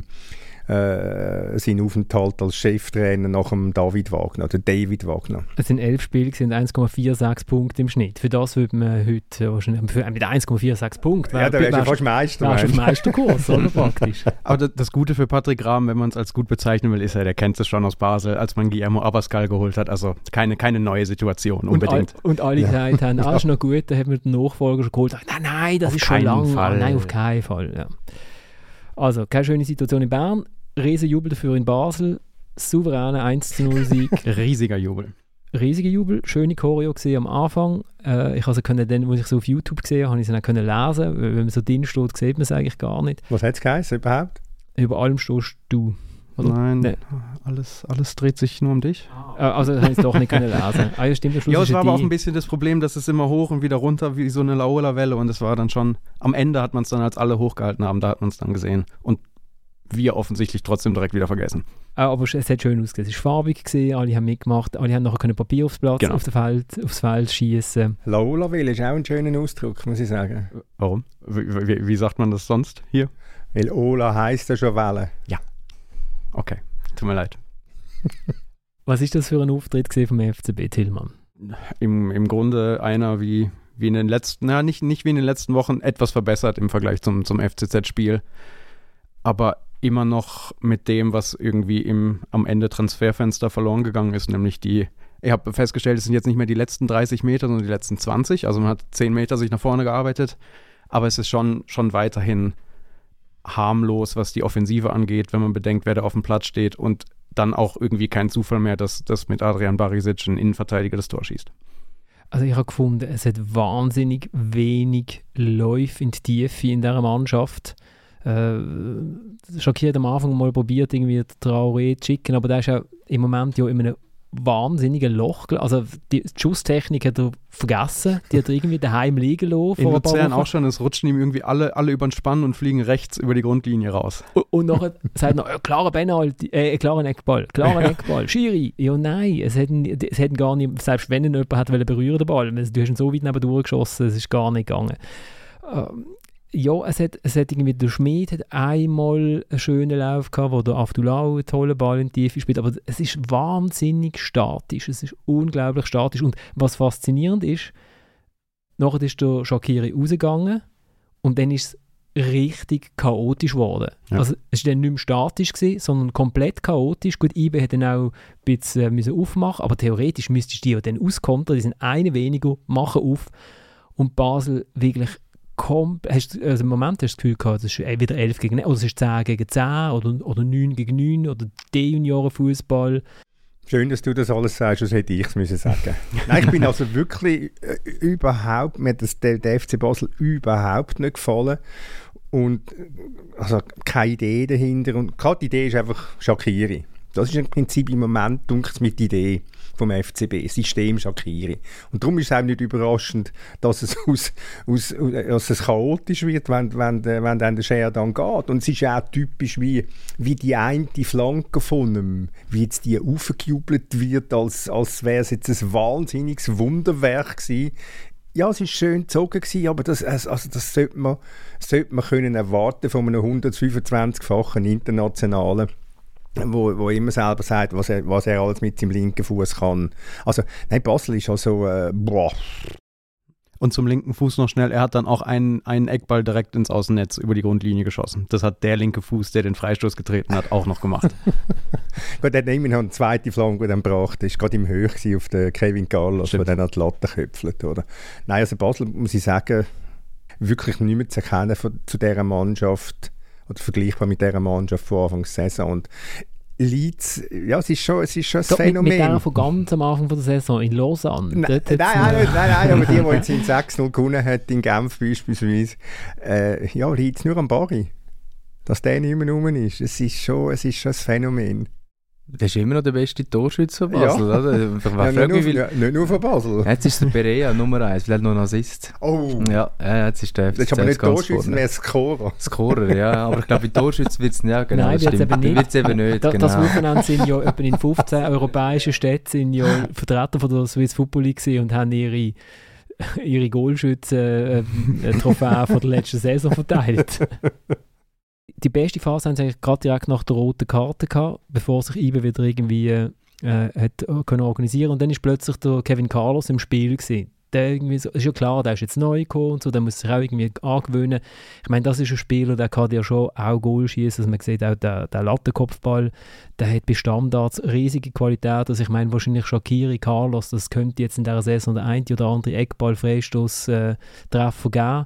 seinen Aufenthalt als Cheftrainer nach dem David Wagner. Es sind 11 Spiele und 1,46 Punkte im Schnitt. Für das würde man heute wahrscheinlich mit 1,46 Punkten... Ja, da wärst du fast Meister. Wärst du auf Meisterkurs, oder praktisch. Aber das Gute für Patrick Rahm, wenn man es als gut bezeichnen will, ist der kennt es schon aus Basel, als man Guillermo Abascal geholt hat. Also keine neue Situation unbedingt. Und alle gesagt haben, ist noch gut, da haben wir den Nachfolger schon geholt. Nein, das auf ist schon lang. Nein, auf keinen Fall. Ja. Also, keine schöne Situation in Bern. Riesenjubel dafür in Basel, souveräner 1-0-Sieg. Riesiger Jubel. Riesiger Jubel, schöne Choreo gesehen am Anfang. Ich also können dann, als ich so auf YouTube gesehen habe, ich es dann können lesen. Wenn man so drin steht, sieht man es eigentlich gar nicht. Was hat es geheißen überhaupt? Über allem stehst du. Oder? Nein, alles dreht sich nur um dich. Also habe ich es doch nicht können lesen. Ja, stimmt, es war aber auch ein bisschen das Problem, dass es immer hoch und wieder runter wie so eine Laola-Welle und es war dann schon, am Ende hat man es dann, als alle hochgehalten haben, da hat man es dann gesehen. Und wir offensichtlich trotzdem direkt wieder vergessen. Aber es hat schön ausgesehen. Es war farbig gewesen, alle haben mitgemacht, alle haben nachher Papier aufs Feld schießen. Laola-Welle ist auch ein schöner Ausdruck, muss ich sagen. Warum? Wie sagt man das sonst hier? Weil Ola heisst ja schon Welle. Ja. Okay, tut mir leid. Was ist das für ein Auftritt vom FCB, Tillmann? Im Grunde einer wie in den letzten, nicht wie in den letzten Wochen, etwas verbessert im Vergleich zum FCZ-Spiel. Aber immer noch mit dem, was irgendwie am Ende Transferfenster verloren gegangen ist, nämlich ich habe festgestellt, es sind jetzt nicht mehr die letzten 30 Meter, sondern die letzten 20, also man hat 10 Meter sich nach vorne gearbeitet, aber es ist schon weiterhin harmlos, was die Offensive angeht, wenn man bedenkt, wer da auf dem Platz steht und dann auch irgendwie kein Zufall mehr, dass mit Adrian Barisic ein Innenverteidiger das Tor schießt. Also ich habe gefunden, es hat wahnsinnig wenig Läufe in die Tiefe in dieser Mannschaft. Schockiert am Anfang mal probiert, irgendwie Traoré zu schicken, aber der ist ja im Moment ja in einem wahnsinnigen Loch. Also die Schusstechnik hat er vergessen, die hat er irgendwie daheim liegen lassen. In Luzern auch schon, es rutschen ihm irgendwie alle über den Spann und fliegen rechts über die Grundlinie raus. Und nachher sagt er noch, klarer Eckball, Schiri. Ja nein, es hätten gar nicht, selbst wenn ihn jemand hat berühren den Ball, du hast ihn so weit neben durchgeschossen, es ist gar nicht gegangen. Ja, es hat irgendwie, der Schmid hat einmal einen schönen Lauf gehabt, wo der Aftulau einen tollen Ball in die Tiefe spielt, aber es ist wahnsinnig statisch, es ist unglaublich statisch und was faszinierend ist, nachher ist der Shaqiri rausgegangen und dann ist es richtig chaotisch geworden. Ja. Also es war dann nicht mehr statisch gewesen, sondern komplett chaotisch. Gut, IB hat dann auch ein bisschen aufmachen, aber theoretisch müsstest du die ja dann auskontern, die sind eine weniger, machen auf und Basel wirklich im Moment hast du das Gefühl gehabt, es ist wieder 11 gegen 9, oder es ist 10 gegen 10 oder 9 gegen 9 oder D-Junioren-Fußball. Schön, dass du das alles sagst, das hätte ich es müssen sagen. Nein, ich bin also wirklich mir hat der FC Basel überhaupt nicht gefallen und also keine Idee dahinter und gerade die Idee ist einfach Shaqiri. Das ist im Prinzip im Moment, denke ich, mit Idee. vom FCB, System Shaqiri. Und darum ist es auch nicht überraschend, dass es dass es chaotisch wird, wenn dann der Sheridan geht. Und es ist ja auch typisch, wie die eine Flanke von ihm, wie jetzt die aufgejubelt wird, als wäre es jetzt ein wahnsinniges Wunderwerk gewesen. Ja, es war schön gezogen, aber das sollte man können erwarten von einem 125-fachen Internationalen, wo immer selber sagt, was er alles mit seinem linken Fuß kann. Also, nein, Basel ist also boah. Und zum linken Fuß noch schnell, er hat dann auch einen Eckball direkt ins Außennetz über die Grundlinie geschossen. Das hat der linke Fuß, der den Freistoß getreten hat, auch noch gemacht. Gut, er hat immerhin eine zweite Flanke dann gebracht. Er war gerade im Höch auf den Kevin Carlos, der dann an die Latte köpfelt. Oder? Nein, also Basel, muss ich sagen, wirklich nicht mehr zu erkennen zu dieser Mannschaft oder vergleichbar mit dieser Mannschaft von Anfang der Saison. Und Leeds, ja, es ist schon ein Phänomen. Mit der von ganz am Anfang der Saison in Lausanne. Nein, aber die jetzt in 6-0 gewonnen hat, in Genf beispielsweise, Leeds nur am Barry. Dass der nicht mehr rum ist. Es ist schon ein Phänomen. Der ist immer noch der beste Torschütze von Basel, ja. Oder? Nicht nur von Basel. Jetzt ist der Perea Nummer 1, vielleicht noch ein Assist. Oh. Ja, jetzt ist der FCZ. Das ist aber nicht Torschütze, mehr Scorer. Scorer, ja. Aber ich glaube, bei Torschützen wird es nicht. Ja, genau. Nein, wird es eben nicht. Genau. Das Wochenende sind ja etwa in 15 europäischen Städten sind ja Vertreter von der Swiss Football League und haben ihre Goalschützen-Trophäe von der letzten Saison verteilt. Die beste Phase haben sie eigentlich gerade direkt nach der roten Karte gehabt, bevor sich IBE wieder irgendwie hat können organisieren. Und dann ist plötzlich der Kevin Carlos im Spiel gewesen. Der irgendwie so, ist ja klar, der ist jetzt neu gekommen und so, der muss sich auch irgendwie angewöhnen. Ich meine, das ist ein Spieler, der kann ja schon auch Goal schießen. Also man sieht auch, der Lattenkopfball, der hat bei Standards riesige Qualität. Also ich meine, wahrscheinlich Shaqiri, Carlos, das könnte jetzt in dieser Saison der eine oder andere Eckball-Freistoß-Treffer geben.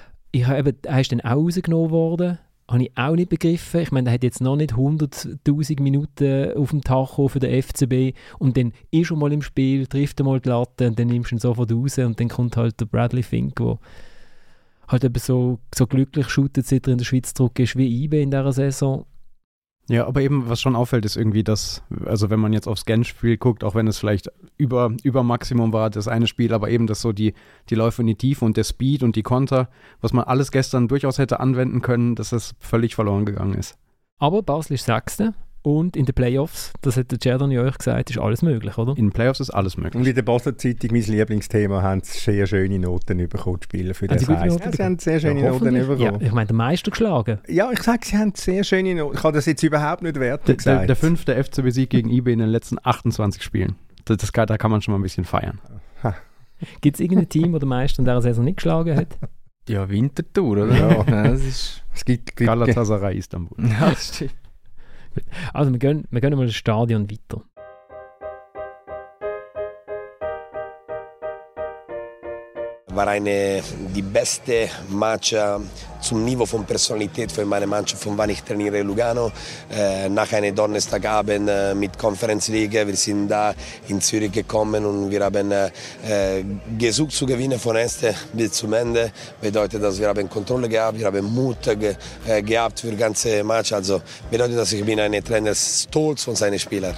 Er ist dann auch rausgenommen worden. Habe ich auch nicht begriffen. Ich meine, er hat jetzt noch nicht 100'000 Minuten auf dem Tacho für den FCB und dann ist er mal im Spiel, trifft er mal die Latte und dann nimmst du ihn sofort raus und dann kommt halt der Bradley Fink, der halt eben so glücklich shootet, seit er in der Schweiz zurück ist wie IBE in dieser Saison. Ja, aber eben, was schon auffällt, ist irgendwie, dass, also wenn man jetzt aufs Genf-Spiel guckt, auch wenn es vielleicht über Maximum war, das eine Spiel, aber eben, dass so die Läufe in die Tiefe und der Speed und die Konter, was man alles gestern durchaus hätte anwenden können, dass das völlig verloren gegangen ist. Aber Basel ist Sechster und in den Playoffs, das hat der Cerdan ja euch gesagt, ist alles möglich, oder? In den Playoffs ist alles möglich. Und in der Basler Zeitung, mein Lieblingsthema, haben sie sehr schöne Noten bekommen, die Spieler für den Kreis. Ja, sie haben sehr schöne Noten bekommen. Ja, ich meine, der Meister geschlagen. Ja, ich sage, sie haben sehr schöne Noten. Ich habe das jetzt überhaupt nicht werten gesagt. Der 5. FCB-Sieg gegen IBE in den letzten 28 Spielen. Da kann man schon mal ein bisschen feiern. Gibt es irgendein Team, das der Meister in dieser Saison nicht geschlagen hat? Ja, Winterthur, oder? Ja, es gibt Galatasaray Istanbul. Ja, das stimmt. Also wir gehen mal ins Stadion weiter. War die beste Match zum Niveau von Personalität für meine Mannschaft, von wann ich trainiere Lugano. Nach einem Donnerstagabend mit Conference League, wir sind da in Zürich gekommen und wir haben gesucht zu gewinnen von ersten bis zum Ende. Bedeutet, dass wir haben Kontrolle gehabt, wir haben Mut gehabt für das ganze Match. Also bedeutet, dass ich bin ein Trainer stolz von seinen Spielern.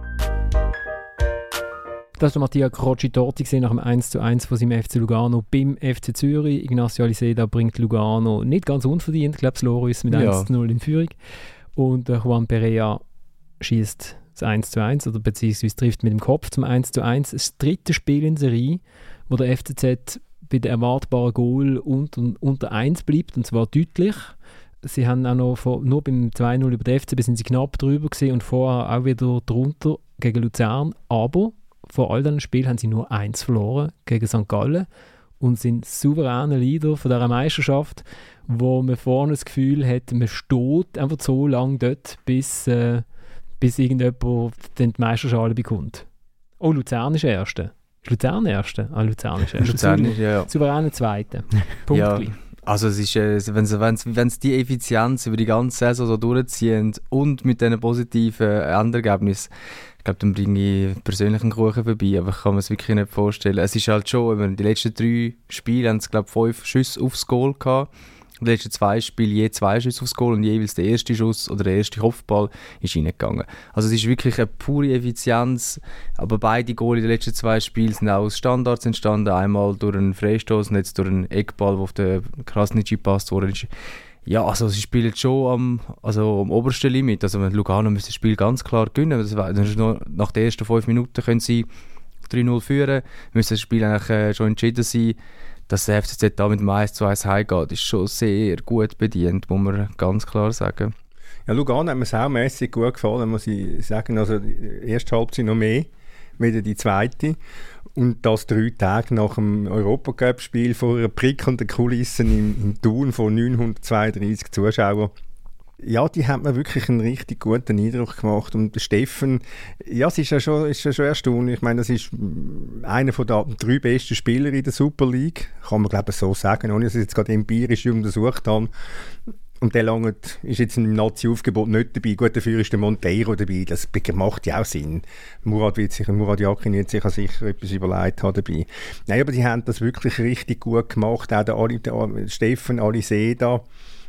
Das war Mattia Crocci-Torti nach dem 1:1 von seinem FC Lugano beim FC Zürich. Ignacio Aliseda bringt Lugano nicht ganz unverdient, ich glaube, Loris mit 1:0 in Führung. Und Juan Perea schießt das 1:1 oder beziehungsweise trifft mit dem Kopf zum 1:1. Das dritte Spiel in Serie, wo der FCZ bei der erwartbaren Goal unter 1 bleibt, und zwar deutlich. Sie haben auch noch nur beim 2:0 über den FCB sind sie knapp drüber gewesen und vorher auch wieder drunter gegen Luzern, aber vor all diesen Spielen haben sie nur 1 verloren gegen St. Gallen und sind souveräne Leader von dieser Meisterschaft, wo man vorne das Gefühl hat, man steht einfach so lange dort, bis irgendjemand die Meisterschale bekommt. Oh, Luzern ist Erste. Ist Luzern Erste? Ah, Luzern ist Erste. Luzern ist, ja. Souveräne Zweite. Punktgleich. Ja. Also es ist, wenn sie die Effizienz über die ganze Saison so durchziehen und mit diesen positiven Endergebnissen, ich glaube, dann bringe ich persönlich einen Kuchen vorbei, aber ich kann mir es wirklich nicht vorstellen. Es ist halt schon, die letzten 3 Spiele haben sie, glaube ich, 5 Schüsse aufs Goal gehabt. In den letzten 2 Spielen je 2 Schüsse aufs Goal und jeweils der erste Schuss oder der erste Kopfball ist reingegangen. Also es ist wirklich eine pure Effizienz, aber beide Goal in den letzten 2 Spielen sind auch aus Standards entstanden, einmal durch einen Freistoß und jetzt durch einen Eckball, der auf den Krasniqi gepasst worden ist. Ja, also sie spielen schon am obersten Limit. Also Lugano müsste das Spiel ganz klar gewinnen. Nach den ersten 5 Minuten können sie 3-0 führen, müsste das Spiel eigentlich schon entschieden sein. Dass der FCZ da mit dem 1:1 heimgeht, ist schon sehr gut bedient, muss man ganz klar sagen. Ja, Lugano hat mir saumässig gut gefallen, muss ich sagen. Also die erste Halbzeit noch mehr, wieder die zweite. Und das 3 Tage nach dem Europacup-Spiel vor einer prickelnden Kulisse im Thun von 932 Zuschauern. Ja, die hat mir wirklich einen richtig guten Eindruck gemacht. Und der Steffen, ja, es ist ja schon erstaunlich. Ich meine, das ist einer der 3 besten Spieler in der Super League. Kann man, glaube ich, so sagen, ohne dass ich es jetzt gerade empirisch untersucht habe. Und der ist jetzt im Nazi-Aufgebot nicht dabei. Gut, dafür ist der Monteiro dabei. Das macht ja auch Sinn. Murat Yakin wird sich sicher etwas überlegt haben dabei. Nein, aber die haben das wirklich richtig gut gemacht. Auch der Steffen Aliseda,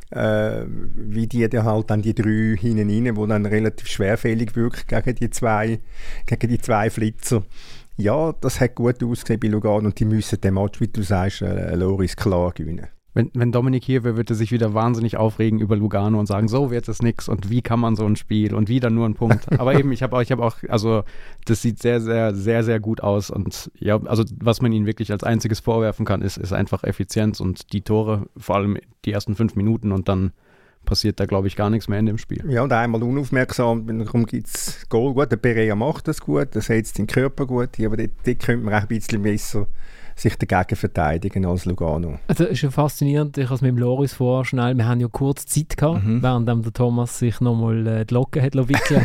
wie die dann halt dann die 3 hinten rein, die dann relativ schwerfällig wirken gegen die zwei Flitzer. Ja, das hat gut ausgesehen bei Lugano und die müssen den Match, wie du sagst, Loris klar gewinnen. Wenn Dominik hier wäre, würde er sich wieder wahnsinnig aufregen über Lugano und sagen, so wird es nix und wie kann man so ein Spiel und wieder nur ein Punkt. Aber eben, ich habe auch, also das sieht sehr, sehr, sehr, sehr gut aus und ja, also was man ihnen wirklich als einziges vorwerfen kann, ist einfach Effizienz und die Tore, vor allem die ersten 5 Minuten und dann passiert da, glaube ich, gar nichts mehr in dem Spiel. Ja, und einmal unaufmerksam, darum gibt es Goal. Gut, der Perea macht das gut, der setzt den Körper gut, aber dort könnte man auch ein bisschen besser sich dagegen verteidigen als Lugano. Also es ist ja faszinierend, ich habe es mit dem Loris vorher schnell, wir haben ja kurz Zeit gehabt, während der Thomas sich nochmal die Locken hat wickeln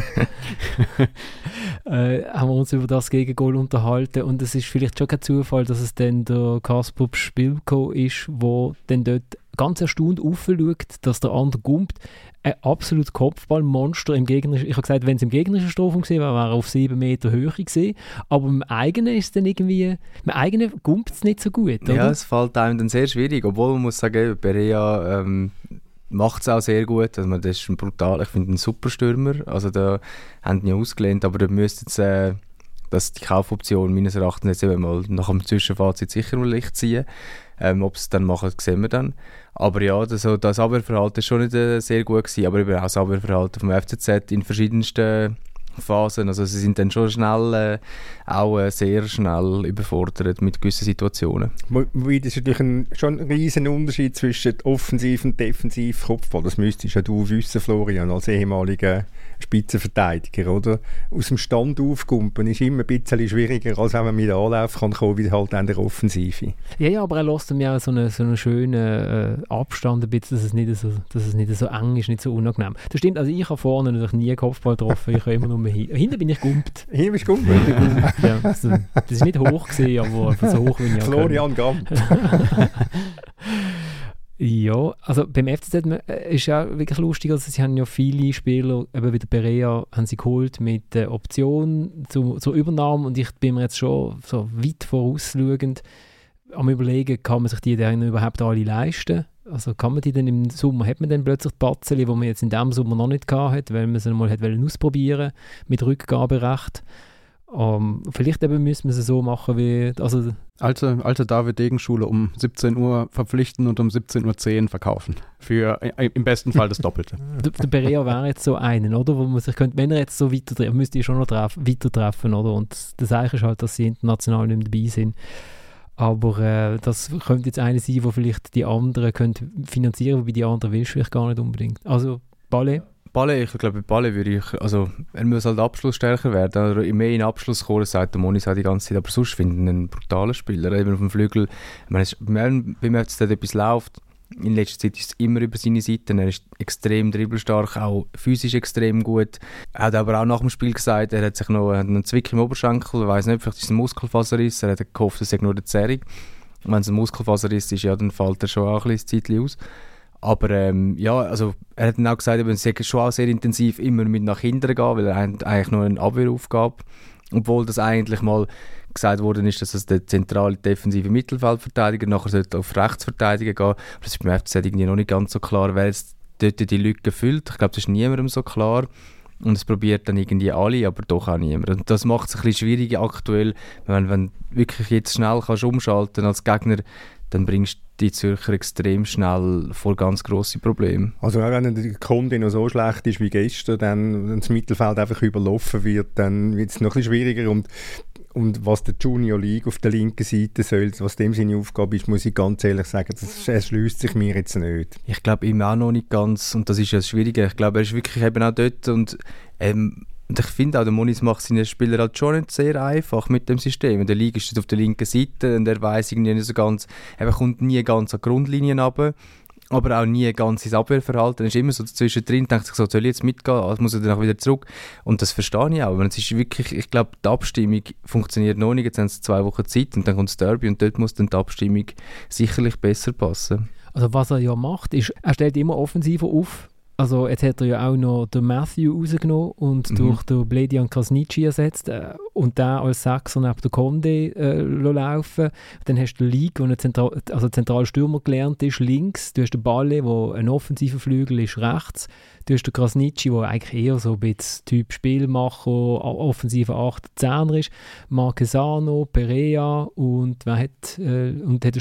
haben wir uns über das Gegengol unterhalten und es ist vielleicht schon kein Zufall, dass es dann der Kasper Spilko ist, der dann dort ganz erstaunt aufschaut, dass der andere Gumpt ein absolutes Kopfballmonster im gegnerischen, ich habe gesagt, wenn es im gegnerischen Strafraum gewesen wäre, wäre er auf 7 Meter Höhe gewesen, aber im eigenen ist es dann irgendwie, im eigenen gumpt es nicht so gut, oder? Ja, es fällt einem dann sehr schwierig, obwohl man muss sagen, Perea macht es auch sehr gut, also das ist brutal, ich finde ihn ein super Stürmer, also da haben die ausgelehnt, aber da müsste jetzt dass die Kaufoption meines Erachtens jetzt eben mal nach dem Zwischenfazit sicher mal Licht ziehen. Ob sie es dann machen, sehen wir dann. Aber ja, das Abwehrverhalten ist schon nicht sehr gut gewesen, aber eben auch das Abwehrverhalten vom FCZ in verschiedensten Phasen. Also sie sind dann schon schnell, sehr schnell überfordert mit gewissen Situationen. Das ist natürlich schon ein riesen Unterschied zwischen Offensiv- und Defensiv-Kopfball. Das müsstest ja du wissen, Florian, als ehemaliger Spitzenverteidiger, oder? Aus dem Stand aufkumpen ist immer ein bisschen schwieriger, als wenn man mit Anlauf kann kommen, wie halt an der Offensive. Ja, aber er lässt mir auch so einen schönen Abstand, ein bisschen, dass es nicht so eng ist, nicht so unangenehm. Das stimmt, also ich habe vorne natürlich nie Kopfball getroffen, ich habe immer nur hinten bin ich gumpt. Hinten bist du gumpt? Ja, das ist nicht hoch gewesen, aber so hoch wie ich auch Florian Gamt. Ja, also beim FCZ ist ja wirklich lustig, also sie haben ja viele Spieler, eben wie der Perea, haben sie geholt mit der Option zur Übernahme und ich bin mir jetzt schon so weit vorausschauend am überlegen, kann man sich die dann überhaupt alle leisten? Also kann man die dann im Sommer, hat man dann plötzlich die Batzeli, die man jetzt in diesem Sommer noch nicht hatte, weil man sie mal ausprobieren mit Rückgaberecht. Vielleicht eben müssen wir es so machen wie... Also alte David-Degen-Schule um 17 Uhr verpflichten und um 17:10 Uhr verkaufen. Für im besten Fall das Doppelte. Der Perea wäre jetzt so einen, oder? Wo man sich könnte, wenn er jetzt so weitertreffen, müsste ich schon noch weiter treffen, oder? Und das Zeichen ist halt, dass sie international nicht mehr dabei sind. Aber das könnte jetzt einer sein, wo vielleicht die anderen finanzieren, wobei die anderen willst du vielleicht gar nicht unbedingt. Also Ballet? Ich glaube, bei Ballet würde ich, also er muss halt abschlussstärker werden, oder mehr in Abschluss kommen, sagt der Monis auch die ganze Zeit, aber sonst finde ich einen brutalen Spieler, eben auf dem Flügel. Ich meine, beim FCZ etwas läuft, in letzter Zeit ist es immer über seine Seite, er ist extrem dribbelstark, auch physisch extrem gut. Er hat aber auch nach dem Spiel gesagt, er hat sich noch einen Zwick im Oberschenkel, ich weiss nicht, vielleicht ist es ein Muskelfaserriss, er hat gehofft, es sei nur der Zerrung. Wenn es ein Muskelfaserriss ist, ja, dann fällt er schon auch ein bisschen Zeitchen aus. Aber ja, also er hat dann auch gesagt, er sei schon auch sehr intensiv immer mit nach hinten gehen, weil er eigentlich nur eine Abwehraufgabe, obwohl das eigentlich mal gesagt worden ist, dass es der zentrale defensive Mittelfeldverteidiger nachher sollte auf Rechtsverteidiger gehen. Aber das ist beim FCZ irgendwie noch nicht ganz so klar, wer jetzt dort die Lücke füllt. Ich glaube, das ist niemandem so klar. Und es probiert dann irgendwie alle, aber doch auch niemand. Und das macht es ein bisschen schwierig aktuell, wenn du wirklich jetzt schnell kannst umschalten als Gegner, dann bringst du die Zürcher extrem schnell vor ganz grosse Probleme. Also auch wenn der Kunde noch so schlecht ist wie gestern, dann, wenn das Mittelfeld einfach überlaufen wird, dann wird es noch ein bisschen schwieriger. Und was der Junior League auf der linken Seite soll, was dem seine Aufgabe ist, muss ich ganz ehrlich sagen, das erschließt sich mir jetzt nicht. Ich glaube ihm auch noch nicht ganz, und das ist ja das Schwierige. Ich glaube, er ist wirklich eben auch dort und ich finde auch, der Moniz macht seinen Spieler halt schon nicht sehr einfach mit dem System. Und der Liga ist auf der linken Seite und er weiss irgendwie nicht so ganz, er kommt nie ganz an die Grundlinien runter, aber auch nie ganz ins Abwehrverhalten. Er ist immer so zwischendrin, denkt sich so, soll ich jetzt mitgehen, also muss er dann auch wieder zurück. Und das verstehe ich auch. Aber es ist wirklich, ich glaube, die Abstimmung funktioniert noch nicht. Jetzt haben sie 2 Wochen Zeit und dann kommt das Derby und dort muss dann die Abstimmung sicherlich besser passen. Also was er ja macht, ist, er stellt immer offensiver auf. Also jetzt hat er ja auch noch den Matthew rausgenommen und durch den Bledian Krasniqi ersetzt und den als Sechser neben der Conde laufen. Dann hast du den League, der ein zentraler Stürmer gelernt ist, links. Du hast den Balle, der ein offensiver Flügel ist, rechts. Du hast den Krasniqi, der eigentlich eher so ein bisschen Typ Spielmacher, offensiver 8-10er ist. Marquesano, Perea und wer hat der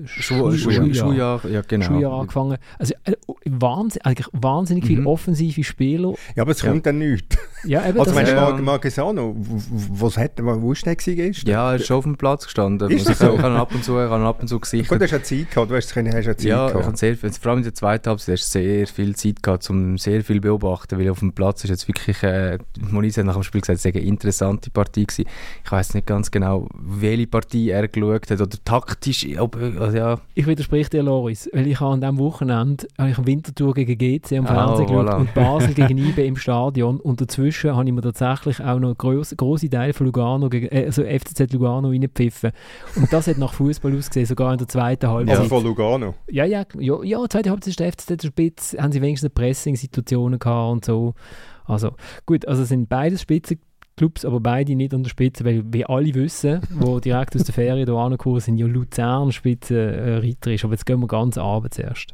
Schujar ja, genau. angefangen. Also wahnsinnig viele offensive Spieler. Ja, aber es kommt dann nichts. Ja, eben, also wenn du Marquesano, wo ist der gestern? Ja, er ist schon auf dem Platz gestanden. Ich habe ihn ab und zu gesichert. Gut, du hast ja Zeit gehabt, hast ja Zeit gehabt. Ich habe vor allem in der zweiten Halbzeit hast sehr viel Zeit gehabt, um sehr viel beobachten, weil auf dem Platz ist jetzt wirklich, Moniz hat nach dem Spiel gesagt, es sei eine interessante Partie gewesen. Ich weiss nicht ganz genau, welche Partie er geschaut hat oder taktisch, ja. Ich widerspreche dir, Loris, weil ich an diesem Wochenende Winterthur gegen GC am Fernsehen geschaut und Basel gegen IB im Stadion und dazwischen habe ich mir tatsächlich auch noch grosse Teile von Lugano, also FCZ Lugano reingepfiffen. Und das hat nach Fußball ausgesehen, sogar in der zweiten Halbzeit. Also von Lugano? Ja, zweite Halbzeit ist der FCZ Spitz, haben sie wenigstens eine Pressing-Situationen gehabt und so. Also gut, also es sind beides Spitzenclubs, aber beide nicht an der Spitze, weil wie alle wissen, die direkt aus der Ferien hier angekommen sind, ja Luzern Spitzenreiter ist. Aber jetzt gehen wir ganz abends zuerst.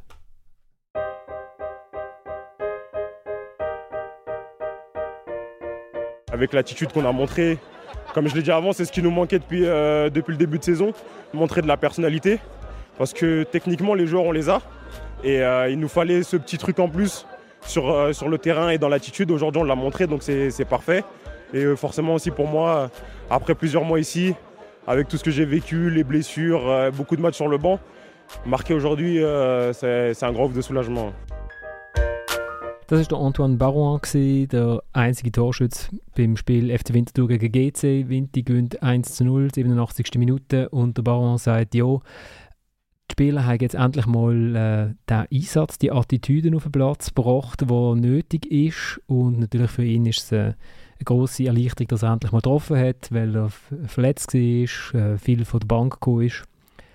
Avec l'attitude qu'on a montrée, comme je l'ai dit avant, c'est ce qui nous manquait depuis le début de saison, montrer de la personnalité, parce que techniquement les joueurs on les a, et il nous fallait ce petit truc en plus sur le terrain et dans l'attitude. Aujourd'hui on l'a montré, donc c'est parfait, et forcément aussi pour moi, après plusieurs mois ici, avec tout ce que j'ai vécu, les blessures, beaucoup de matchs sur le banc, marquer aujourd'hui c'est un gros de soulagement. Das war der Antoine Barouin, der einzige Torschütze beim Spiel FC Winterthur gegen GC. Winti gewinnt 1:0, 87. Minute. Und der Barouin sagt, ja, die Spieler haben jetzt endlich mal den Einsatz, die Attitüden auf den Platz gebracht, die nötig ist. Und natürlich für ihn ist es eine grosse Erleichterung, dass er endlich mal getroffen hat, weil er verletzt war, viel von der Bank gekommen ist.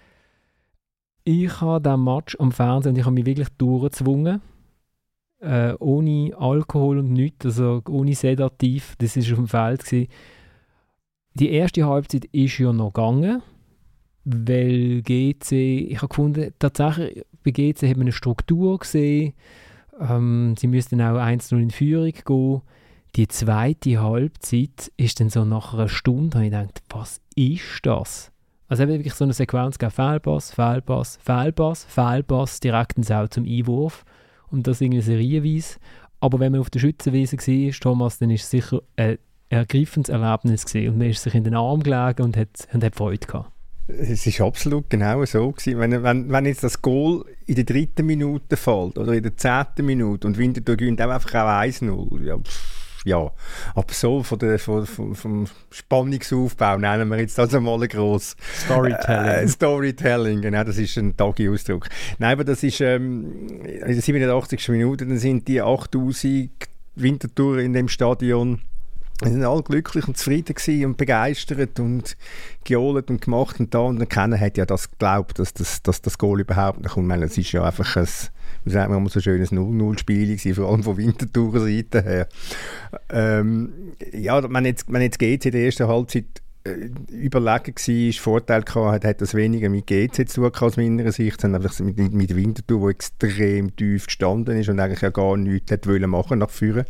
Ich habe diesen Match am Fernsehen und ich habe mich wirklich durchgezwungen. Ohne Alkohol und nichts, also ohne Sedativ, das war auf dem Feld gewesen. Die erste Halbzeit ist ja noch gegangen, weil GC, ich habe gefunden, tatsächlich bei GC hat man eine Struktur gesehen, sie müssten auch 1:0 in Führung gehen. Die zweite Halbzeit ist dann so nach einer Stunde, habe ich gedacht, was ist das? Also eben wirklich so eine Sequenz gegeben, Fehlpass, direkt ins Out zum Einwurf. Und das irgendwie serienweise. Aber wenn man auf der Schützenwiese war, Thomas, dann war es sicher ein ergreifendes Erlebnis gewesen. Und man ist sich in den Arm gelegen und hat Freude gehabt. Es war absolut genau so gewesen. Wenn jetzt das Goal in der 3. Minute fällt oder in der 10. Minute und Winterthur gewinnt auch einfach auch 1:0, ja, aber so vom Spannungsaufbau nennen wir jetzt also mal ein grosses Storytelling, genau, das ist ein Tagi-Ausdruck. Nein, aber das ist in der 87. Minute, dann sind die 8000 Winterthur in dem Stadion, wir sind alle glücklich und zufrieden gewesen und begeistert und gejohlt und gemacht und da, und dann keiner hat ja das geglaubt, dass das Goal überhaupt noch kommt. Ich meine, es ist ja einfach ein, wie sagt man, so ein schönes 0-0-Spiel gewesen, vor allem von Winterthurer Seite her. Ja, wenn jetzt GC in der ersten Halbzeit überlegen war, Vorteil gehabt hat das weniger mit GC zu tun aus meiner Sicht, sondern einfach mit Winterthur, wo extrem tief gestanden ist und eigentlich ja gar nichts machen nach vorne.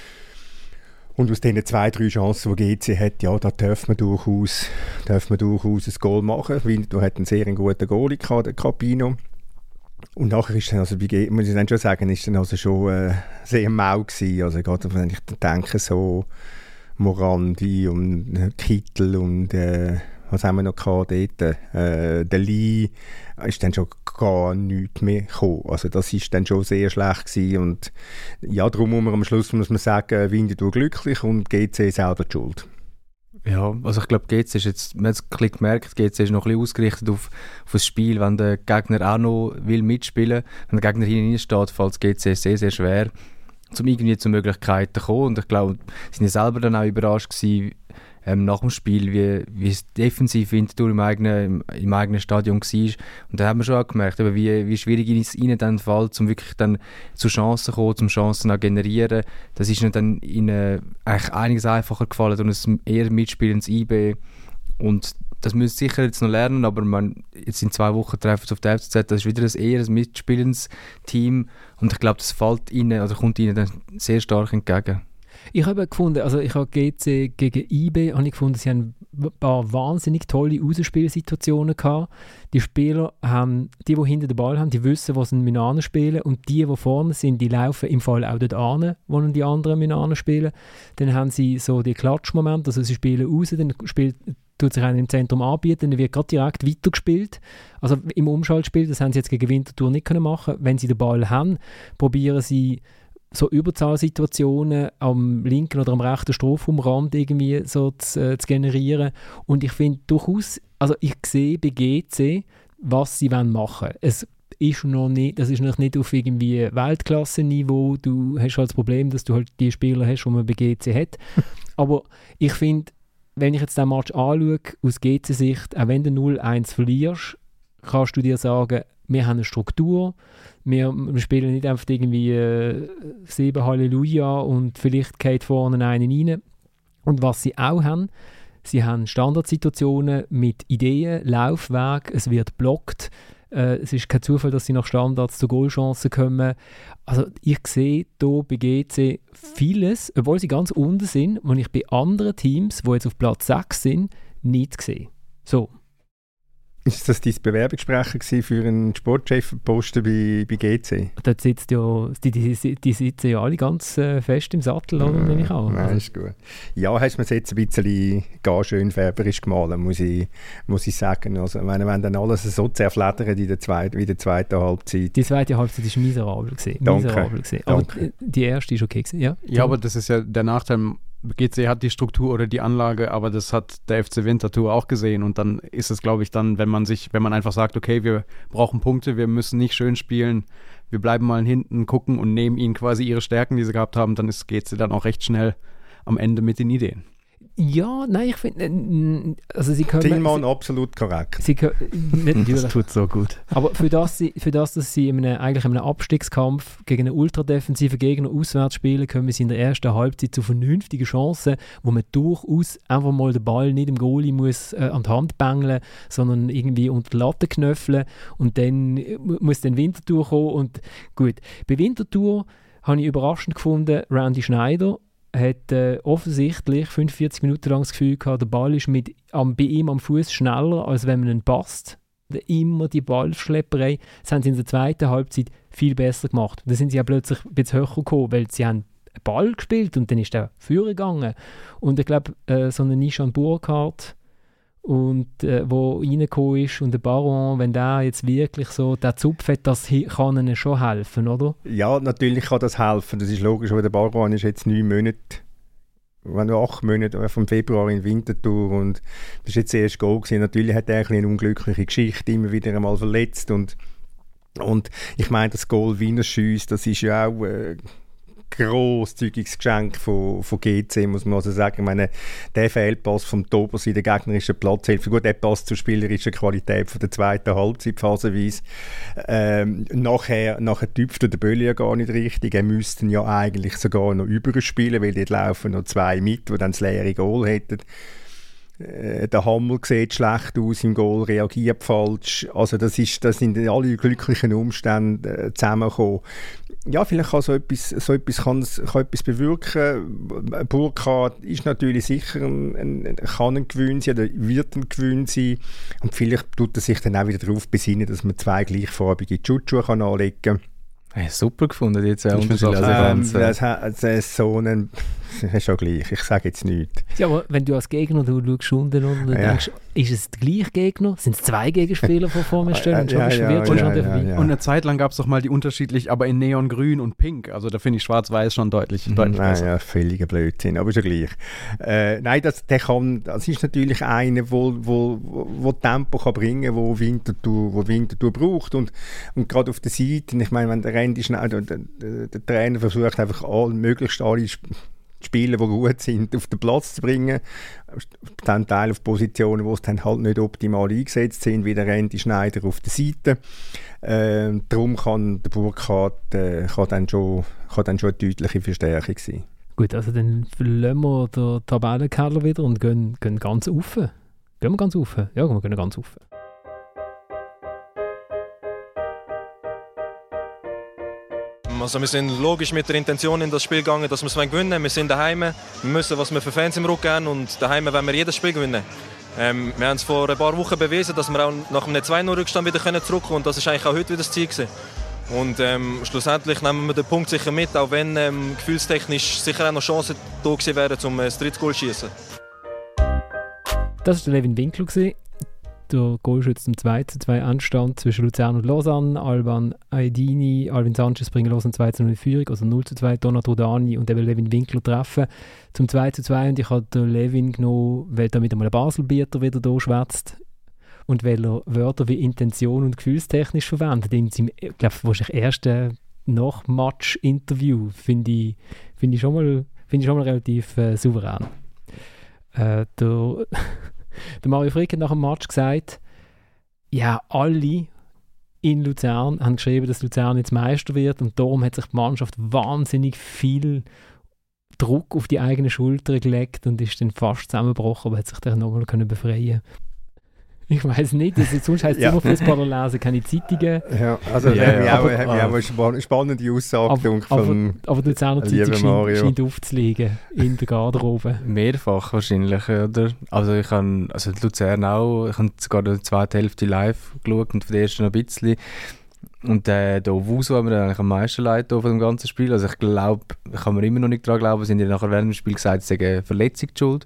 Und aus diesen 2-3 Chancen, die GC hat, ja, da darf man durchaus ein Goal machen. Winterthur hat einen sehr guten Goalie gehabt, der Capino. Und nachher ist dann, also muss ich dann schon sagen, ist dann also schon sehr mau gewesen. Also gerade wenn ich denke, so Morandi und Kittel und was haben wir noch gehabt dort? Der Lee ist dann schon gar nichts mehr gekommen. Also das ist dann schon sehr schlecht gewesen. Und ja, darum muss man am Schluss sagen, Winterthur glücklich und GC selber die Schuld. Ja, also ich glaube, GC ist jetzt, man hat es ein bisschen gemerkt, GC ist noch ein bisschen ausgerichtet auf das Spiel, wenn der Gegner auch noch will mitspielen, wenn der Gegner hinten steht, fällt es GC sehr, sehr schwer, um irgendwie zu Möglichkeiten zu kommen. Und ich glaube, sie sind ja selber dann auch überrascht gewesen, nach dem Spiel, wie es defensiv Winterthur im eigenen Stadion war. Und da haben wir schon auch gemerkt, wie schwierig es ihnen dann fällt, um wirklich dann zu Chancen zu kommen, zum Chancen zu generieren. Das ist ihnen dann eigentlich einiges einfacher gefallen und ein eher mitspielendes IB. Und das müssen sie sicher jetzt noch lernen, aber jetzt in 2 Wochen treffen sie auf der FCZ, das ist wieder eher ein mitspielendes Team. Und ich glaube, das kommt ihnen dann sehr stark entgegen. Ich habe gefunden, also ich habe GC gegen IB, habe ich gefunden, sie haben ein paar wahnsinnig tolle Rausspielsituationen gehabt. Die Spieler haben, die hinter den Ball haben, die wissen, wo sie miteinander spielen, und die vorne sind, die laufen im Fall auch dort an, wo die anderen miteinander spielen. Dann haben sie so die Klatschmomente, also sie spielen raus, dann tut sich einer im Zentrum anbieten, dann wird gerade direkt weitergespielt. Also im Umschaltspiel, das haben sie jetzt gegen Winterthur nicht machen können. Wenn sie den Ball haben, probieren sie so Überzahlsituationen am linken oder am rechten Strafraumrand irgendwie so zu generieren. Und ich finde durchaus, also ich sehe bei GC, was sie machen wollen. Es ist noch nicht, das ist noch nicht auf irgendwie Weltklasse-Niveau. Du hast halt das Problem, dass du halt die Spieler hast, die man bei GC hat. Aber ich finde, wenn ich jetzt den Match anschaue, aus GC-Sicht, auch wenn du 0-1 verlierst, kannst du dir sagen, wir haben eine Struktur, wir spielen nicht einfach irgendwie 7 Halleluja und vielleicht geht vorne einen rein. Und was sie auch haben, sie haben Standardsituationen mit Ideen, Laufweg, es wird blockt. Es ist kein Zufall, dass sie nach Standards zu Goalchancen kommen. Also ich sehe hier bei GC vieles, obwohl sie ganz unten sind, was ich bei anderen Teams, die jetzt auf Platz 6 sind, nicht sehe. So. Ist das dein Bewerbungssprecher für einen Sportchefposten bei GC? Dort sitzt ja, die sitzen ja alle ganz fest im Sattel, oder, nehme ich an. Nein, ist gut. Ja, hast du mir jetzt ein bisschen gar schön färberisch gemalt, muss ich sagen. Also, wenn dann alles so zerfleddert in der zweiten Halbzeit. Die zweite Halbzeit war miserabel. Danke. Aber die erste war okay. Ja, aber das ist ja der Nachteil. GC hat die Struktur oder die Anlage, aber das hat der FC Winterthur auch gesehen, und dann ist es, glaube ich, dann, wenn man einfach sagt, okay, wir brauchen Punkte, wir müssen nicht schön spielen, wir bleiben mal hinten, gucken und nehmen ihnen quasi ihre Stärken, die sie gehabt haben, dann geht sie dann auch recht schnell am Ende mit den Ideen. Ja, nein, ich finde, also sie können... Tilman absolut korrekt. Das tut so gut. Aber für das, dass sie eigentlich in einem Abstiegskampf gegen einen ultradefensiven Gegner auswärts spielen, können sie in der ersten Halbzeit zu vernünftigen Chancen, wo man durchaus einfach mal den Ball nicht im Goalie muss an die Hand bängeln, sondern irgendwie unter die Latte knöpfeln, und dann muss dann Winterthur kommen. Und gut, bei Winterthur habe ich überraschend gefunden, Randy Schneider hat offensichtlich 45 Minuten lang das Gefühl gehabt, der Ball ist bei ihm am Fuß schneller, als wenn man ihn passt. Immer die Ballschlepperei. Das haben sie in der zweiten Halbzeit viel besser gemacht. Da sind sie ja plötzlich ein bisschen höher gekommen, weil sie haben einen Ball gespielt und dann ist der Führer gegangen. Und ich glaube, so eine Nishan Burkhardt, und wo reingekommen ist, und der Baron, wenn der jetzt wirklich so den Zupf hat, das kann ihnen schon helfen, oder? Ja, natürlich kann das helfen. Das ist logisch, weil der Baron ist jetzt 9 Monate, wenn du 8 Monate vom Februar in Winterthur, und das war jetzt das erste Goal gewesen. Natürlich hat er eine unglückliche Geschichte, immer wieder einmal verletzt, und ich meine, das Goal Wiener Schüss, das ist ja auch grosszügiges Geschenk von GC, muss man also sagen. Ich meine, der Fehlpass vom Tobers in der gegnerischen Platzhälfte, gut, der passt zur spielerischen Qualität von der zweiten Halbzeit phasenweise. Nachher tüpft der Bölli ja gar nicht richtig. Er müsste ja eigentlich sogar noch überspielen, weil dort laufen noch 2 mit, die dann das leere Goal hätten. der Hammel sieht schlecht aus im Goal, reagiert falsch. Also das sind alle glücklichen Umstände zusammengekommen. Ja, vielleicht kann so etwas kann etwas bewirken. Burkhardt ist natürlich sicher kann ein Gewinn sein oder wird ein Gewinn sein. Und vielleicht tut er sich dann auch wieder darauf besinnen, dass man 2 gleichfarbige Schutzschuhe anlegen kann. Hey, super gefunden, jetzt auch das ist so ein... Das ist schon gleich, ich sage jetzt nichts. Ja, aber wenn du als Gegner schaust unten und denkst, ist es der gleiche Gegner? Sind es 2 Gegenspieler, die vor mir stehen? Und Und eine Zeit lang gab es doch mal die unterschiedlich, aber in Neongrün und Pink. Also da finde ich Schwarz-Weiß schon deutlich besser. Ja, völliger Blödsinn, aber ist ja gleich. Nein, das ist natürlich einer, der Tempo kann bringen kann, wo Winterthur braucht. Und gerade auf der Seite, ich meine, wenn der Randy schnell, der Trainer versucht einfach möglichst alle Spieler, die gut sind, auf den Platz zu bringen. Dann Teil auf Positionen, wo es dann halt nicht optimal eingesetzt sind, wie der Randy Schneider auf der Seite. Darum kann der Burkhardt dann schon eine deutliche Verstärkung sein. Gut, also dann verlassen wir den Tabellenkeller wieder und gehen ganz rauf. Gehen wir ganz rauf? Ja, wir gehen ganz rauf. Also wir sind logisch mit der Intention in das Spiel gegangen, dass wir es gewinnen. Wir sind daheim, wir müssen, was wir für Fans im Rücken haben, und daheim wollen wir jedes Spiel gewinnen. Wir haben es vor ein paar Wochen bewiesen, dass wir auch nach einem 2-0-Rückstand wieder zurückkommen können, und das ist eigentlich auch heute wieder das Ziel gewesen. Und schlussendlich nehmen wir den Punkt sicher mit, auch wenn gefühlstechnisch sicher auch noch Chancen da gewesen wären, um das 3. Goal zu schießen. Das war der Levin Winkler, der Goalschütze zum 2:2 Anstand zwischen Luzern und Lausanne. Alban Aidini, Alvin Sanchez bringen Lausanne 2:0 in Führung, also 0:2, Donat Rodani und eben Levin Winkler treffen zum 2:2. Und ich habe den Levin genommen, weil er mit einem Baselbieter wieder hier schwätzt und weil er Wörter wie Intention und gefühlstechnisch verwendet. In seinem, ich glaube, wahrscheinlich ersten Nach-Match-Interview finde ich schon mal relativ souverän. Der Mario Frick hat nach dem Match gesagt, ja, alle in Luzern haben geschrieben, dass Luzern jetzt Meister wird, und darum hat sich die Mannschaft wahnsinnig viel Druck auf die eigene Schulter gelegt und ist dann fast zusammengebrochen, aber hat sich dann nochmal befreien. Ich weiß nicht, sonst heisst es immer Fußballer lesen, keine Zeitungen. Ja, also hat mir auch eine spannende Aussage aber die Luzerner Zeitung scheint aufzuliegen in der Garderobe. Mehrfach wahrscheinlich, oder? Also die Luzern auch, ich habe sogar die zweite Hälfte live geschaut und von der ersten noch ein bisschen. Und der Wusu hat mir eigentlich am meisten leid von dem ganzen Spiel. Also ich glaube, ich kann mir immer noch nicht daran glauben, sie haben nachher während dem Spiel gesagt, sie haben Verletzung die Schuld.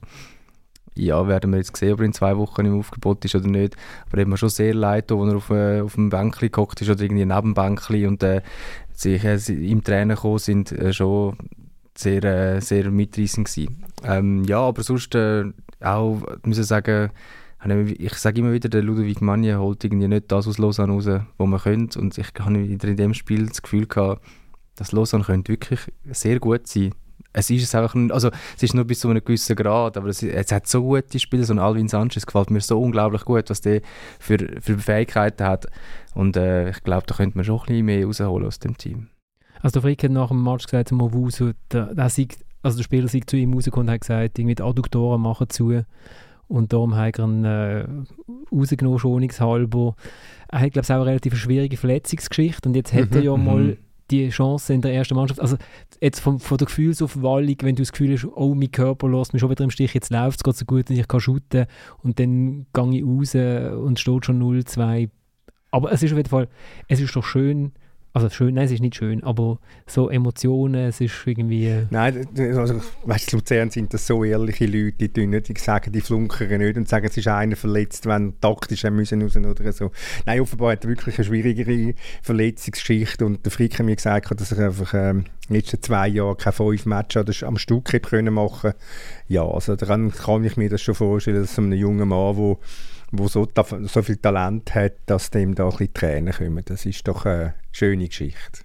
Ja, werden wir jetzt sehen, ob er in 2 Wochen im Aufgebot ist oder nicht. Aber er hat mir schon sehr leid, wo er auf dem Bänkchen gehockt ist oder irgendwie neben dem Bänkchen und sie im Trainer gekommen sind, schon sehr, sehr mitreissend gewesen. Ja, aber sonst auch, muss ich sagen, ich sage immer wieder, der Ludovic Magnier holt irgendwie nicht das aus Lausanne raus, was man könnte. Und ich habe wieder in dem Spiel das Gefühl gehabt, dass Lausanne könnte wirklich sehr gut sein. Es ist nur bis zu einem gewissen Grad, aber es hat so gute Spieler, so ein Alvin Sanchez gefällt mir so unglaublich gut, was der für Fähigkeiten hat. Und ich glaube, da könnte man schon ein bisschen mehr rausholen aus dem Team. Also der Frick hat nach dem Match gesagt, der Spieler sei zu ihm rausgekommen und hat gesagt, irgendwie die Adduktoren machen zu. Und darum hat er ihn rausgenommen, schonungshalber. Er hat, glaube ich, auch eine relativ schwierige Verletzungsgeschichte, und jetzt hat er ja mal die Chance in der ersten Mannschaft, also jetzt von der Gefühlsaufwallung, wenn du das Gefühl hast, oh, mein Körper lässt mich schon wieder im Stich, jetzt läuft es gerade so gut und ich kann shooten, und dann gehe ich raus und steht schon 0-2. Aber es ist auf jeden Fall, es ist doch schön, also schön, nein, es ist nicht schön, aber so Emotionen, es ist irgendwie... Nein, also, weißt du, Luzern sind das so ehrliche Leute, die sagen, die flunkern nicht und sagen, es ist einer verletzt, wenn taktisch müssen raus oder so. Nein, offenbar hat er wirklich eine schwierigere Verletzungsgeschichte, und der Frick hat mir gesagt, dass er einfach in den letzten 2 Jahren keine 5 Matches am Stück machen konnte. Ja, also daran kann ich mir das schon vorstellen, dass so ein junger Mann, wo so viel Talent hat, dass dem da ein bisschen Tränen kommen. Das ist doch eine schöne Geschichte.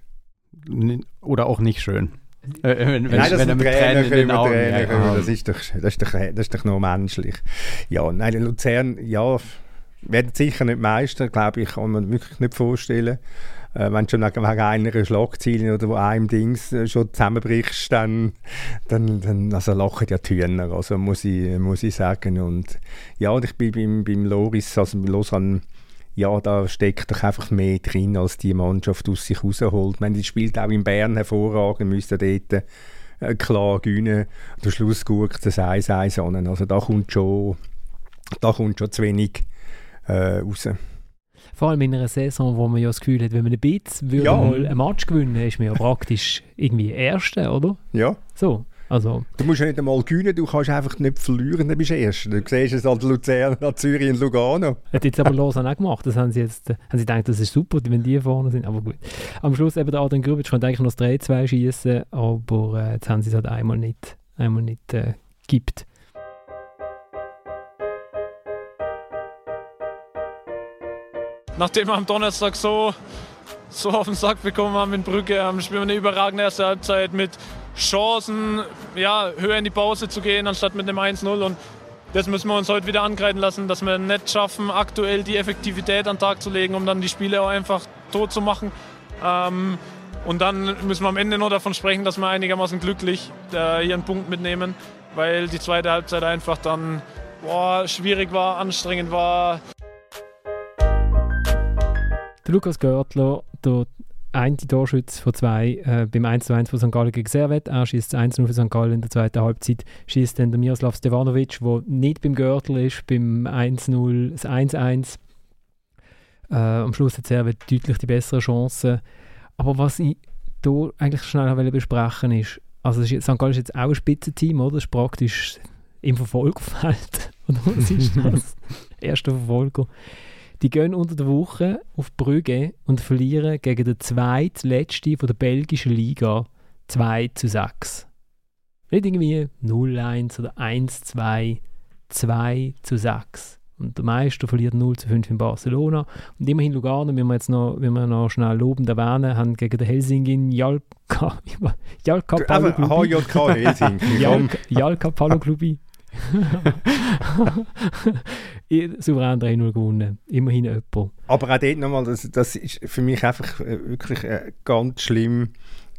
Oder auch nicht schön. Wenn er mit Tränen in den Augen das ist doch nur menschlich. Ja, nein, Luzern, ja, werden sicher nicht Meister, glaube ich, kann man wirklich nicht vorstellen. Wenn du schon wegen einer Schlagzeile oder wo einem Dings schon zusammenbrichst, dann also lachen ja die Hühner, also muss ich sagen. Und ja, und ich bin beim Loris, also bei Lausanne, ja, da steckt doch einfach mehr drin, als die Mannschaft aus sich rausholt. Ich meine, die spielt auch in Bern hervorragend, müsste dort klar gewinnen. Am Schluss guckt es 1-1 an. Also da kommt schon zu wenig raus. Vor allem in einer Saison, wo man ja das Gefühl hat, wenn man ein bisschen mal ein Match gewinnen würde, ist man ja praktisch irgendwie Erster, oder? Ja. So, also. Du musst ja nicht einmal gewinnen, du kannst einfach nicht verlieren, dann bist du Erster. Du siehst es an Luzern, an Zürich und Lugano. Hat jetzt aber Lausanne auch gemacht. Das haben sie gedacht, das ist super, wenn die vorne sind. Aber gut. Am Schluss eben der Adrian Grübitsch könnte eigentlich noch das 3-2 schießen, aber jetzt haben sie es halt einmal nicht gibt. Nachdem wir am Donnerstag so auf den Sack bekommen haben in Brügge, spielen wir eine überragende erste Halbzeit mit Chancen, höher in die Pause zu gehen, anstatt mit einem 1-0. Und das müssen wir uns heute wieder angreifen lassen, dass wir nicht schaffen, aktuell die Effektivität an den Tag zu legen, um dann die Spiele auch einfach tot zu machen. Und dann müssen wir am Ende nur davon sprechen, dass wir einigermaßen glücklich hier einen Punkt mitnehmen, weil die zweite Halbzeit einfach dann schwierig war, anstrengend war. Der Lukas Görtler, der eine Torschütze von 2 beim 1:1 von St. Gallen gegen Servette. Er schießt 1-0 für St. Gallen in der zweiten Halbzeit. Schießt dann der Miroslav Stevanovic, der nicht beim Görtler ist, beim 1-0, das 1-1. Am Schluss hat Servette deutlich die bessere Chance. Aber was ich hier eigentlich schnell besprechen ist, also St. Gallen ist jetzt auch ein Spitzenteam, oder? Das ist praktisch im Verfolgerfeld. Oder was ist das? Erster Verfolger. Die gehen unter der Woche auf Brügge und verlieren gegen den zweitletzten von der belgischen Liga 2-6. Nicht irgendwie 0-1 oder 1-2, 2-6. Und der Meister verliert 0-5 in Barcelona. Und immerhin Lugano, wenn wir noch schnell lobend erwähnen, haben gegen den Helsingin Jalka Paloklubi. Jalka Paloklubi. Souverän 3-0 gewonnen. Immerhin jemand. Aber auch dort nochmal, das ist für mich einfach wirklich ganz schlimm.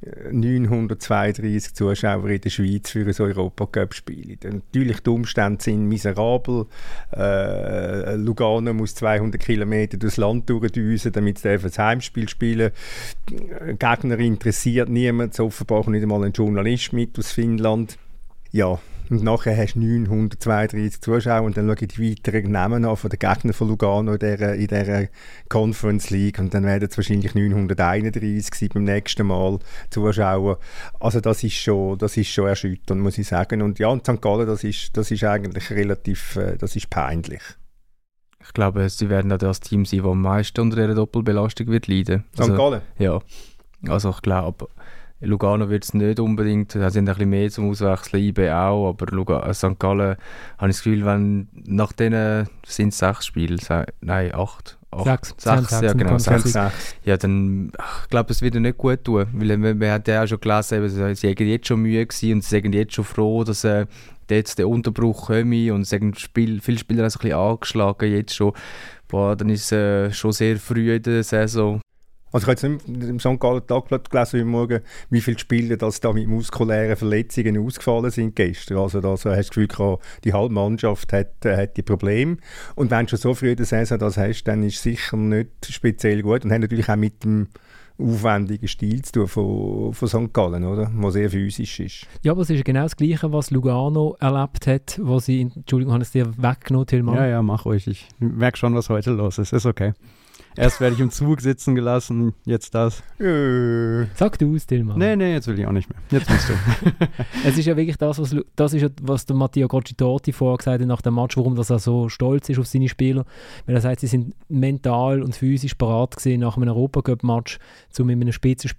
932 Zuschauer in der Schweiz für ein Europacup-Spiel. Natürlich, die Umstände sind miserabel. Lugano muss 200 Kilometer durchs Land durchdüsen, damit sie das Heimspiel spielen. Gegner interessiert niemand, offenbar nicht einmal ein Journalist mit aus Finnland. Ja, und nachher hast du 932 Zuschauer und dann schaue ich die weiteren Namen an von den Gegnern von Lugano in dieser Conference League und dann werden es wahrscheinlich 931 sein beim nächsten Mal Zuschauer. Also das ist schon erschütternd, muss ich sagen. Und ja, und St. Gallen, das ist eigentlich relativ, das ist peinlich. Ich glaube, sie werden auch das Team sein, das am meisten unter dieser Doppelbelastung wird leiden. St. Gallen? Ja, also ich glaube, Lugano wird es nicht unbedingt, da sind ein bisschen mehr zum Auswechseln, IB auch, aber St. Gallen, habe ich das Gefühl, wenn nach denen sind es 6 Spiele, nein, 8. 6, ja genau, 6. Ja, dann, ich glaube, das wird nicht gut tun, weil wir haben ja auch schon gelesen, sie haben jetzt schon Mühe gewesen und sie sind jetzt schon froh, dass jetzt der Unterbruch komme und viele Spieler haben sich ein bisschen angeschlagen jetzt schon. Dann ist es schon sehr früh in der Saison. Also ich habe jetzt nicht im St. Gallen Tagblatt gelesen heute Morgen, wie viele Spieler das da mit muskulären Verletzungen ausgefallen sind gestern. Also da hast du das Gefühl gehabt, die halbe Mannschaft hat die Probleme. Und wenn du schon so früh in der Saison das hast, dann ist es sicher nicht speziell gut. Und hat natürlich auch mit dem aufwendigen Stil zu tun von St. Gallen, oder? Der sehr physisch ist. Ja, aber es ist genau das Gleiche, was Lugano erlebt hat, wo sie, Entschuldigung, habe ich es dir weggenommen, Tillmann? Ja, mach ruhig. Ich merke schon, was heute los ist. Ist okay. Erst werde ich im Zug sitzen gelassen, jetzt das. Sag du es, Tillmann. Nee, jetzt will ich auch nicht mehr. Jetzt musst du. Es ist ja wirklich was der Matteo Goccitorti vorher gesagt hat nach dem Match, warum er so stolz ist auf seine Spieler. Weil er sagt, sie sind mental und physisch parat gewesen nach einem Europacup-Match, um in einem Spitzenspiel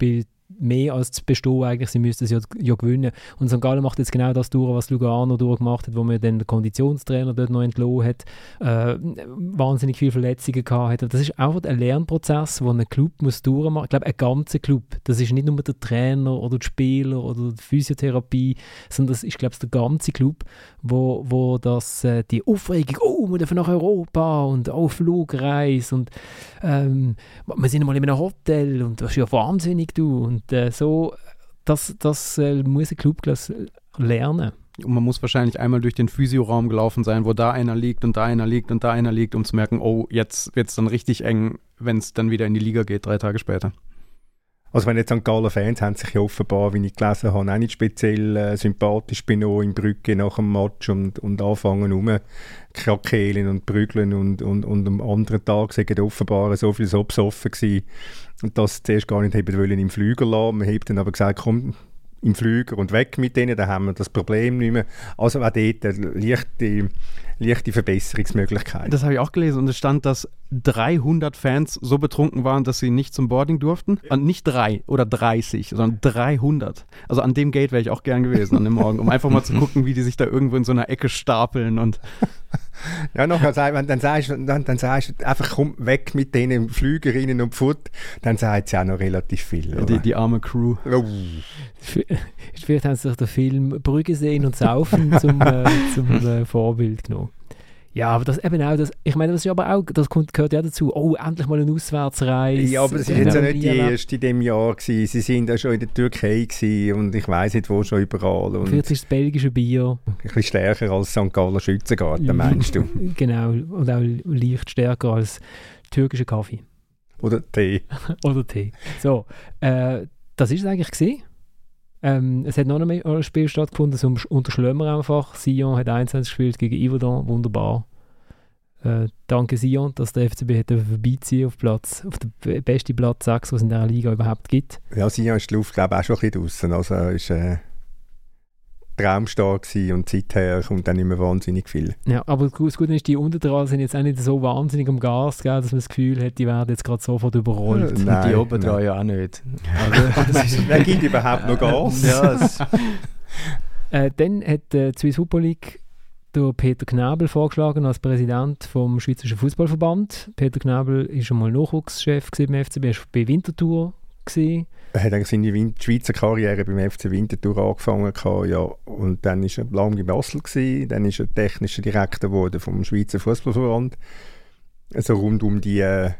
mehr als zu bestehen eigentlich, sie müssten es ja gewinnen. Und St. Gallen macht jetzt genau das durch, was Lugano durchgemacht hat, wo man dann den Konditionstrainer dort noch entlassen hat, wahnsinnig viele Verletzungen gehabt hat. Das ist einfach ein Lernprozess, den ein Club muss durchmachen muss. Ich glaube, ein ganzer Club. Das ist nicht nur der Trainer oder die Spieler oder die Physiotherapie, sondern das ist, glaube ich, der ganze Club, wo das, die Aufregung, wir dürfen nach Europa und Flugreise und wir sind mal in einem Hotel und das ist ja wahnsinnig, du. Und so, das muss ein Club lernen. Und man muss wahrscheinlich einmal durch den Physioraum gelaufen sein, wo da einer liegt und da einer liegt und da einer liegt, um zu merken, jetzt wird es dann richtig eng, wenn es dann wieder in die Liga geht, 3 Tage später. Also wenn jetzt St. Gallen Fans haben sich ja offenbar, wie ich gelesen habe, auch nicht speziell sympathisch benommen in Brügge nach dem Match und anfangen rumkrakehlen und prügeln und am anderen Tag sind offenbar so viel so besoffen gewesen, dass sie zuerst gar nicht haben wollen im Flüger lassen. Man hat dann aber gesagt, komm im Flüger und weg mit denen, dann haben wir das Problem nicht mehr. Also auch dort leichte Verbesserungsmöglichkeiten. Das habe ich auch gelesen und es stand, dass 300 Fans so betrunken waren, dass sie nicht zum Boarding durften. Ja. Und nicht 3 oder 30, sondern 300. Also an dem Gate wäre ich auch gern gewesen an dem Morgen, um einfach mal zu gucken, wie die sich da irgendwo in so einer Ecke stapeln. Und ja, dann sagst du einfach, komm weg mit denen Flügerinnen und Pfut, dann sagt sie auch noch relativ viel. Die arme Crew. Oh. Vielleicht haben sie sich den Film Brügge sehen und saufen zum Vorbild genommen. Ja, aber das eben auch, ich meine, das ist aber auch, gehört ja dazu. Endlich mal eine Auswärtsreise. Ja, aber es ist jetzt ja nicht die erste in diesem Jahr gewesen. Sie sind ja schon in der Türkei gewesen und ich weiss nicht wo, schon überall. Und vielleicht ist das belgische Bier ein bisschen stärker als St. Gallen Schützengarten, meinst du? Genau, und auch leicht stärker als türkischer Kaffee. Oder Tee. Oder Tee. So, das ist es eigentlich gewesen. Es hat noch ein Spiel stattgefunden, unter Schlömer einfach. Sion hat 1-1 gespielt gegen Yverdon, wunderbar. Danke Sion, dass der FCB hätte vorbeiziehen auf den besten Platz 6, was es in dieser Liga überhaupt gibt. Ja, Sion ist die Luft, glaube ich, auch schon ein bisschen draussen. Also es war traumstark und seither kommt dann nicht mehr wahnsinnig viel. Ja, aber das Gute ist, die unten dran sind jetzt auch nicht so wahnsinnig am Gas, gell, dass man das Gefühl hat, die werden jetzt gerade sofort überrollt. Nein, die oben dran ja auch nicht. Wer gibt überhaupt noch Gas? Ja, dann hat die Swiss Football League der Peter Knäbel vorgeschlagen als Präsident vom Schweizerischen Fußballverband. Peter Knäbel war schon mal Nachwuchschef beim FCB, er war bei Winterthur gewesen. Er hat eigentlich seine Schweizer Karriere beim FC Winterthur angefangen, ja, und dann war er lange in Basel gewesen, dann ist er technischer Direktor geworden vom Schweizer Fußballverband, also rund um die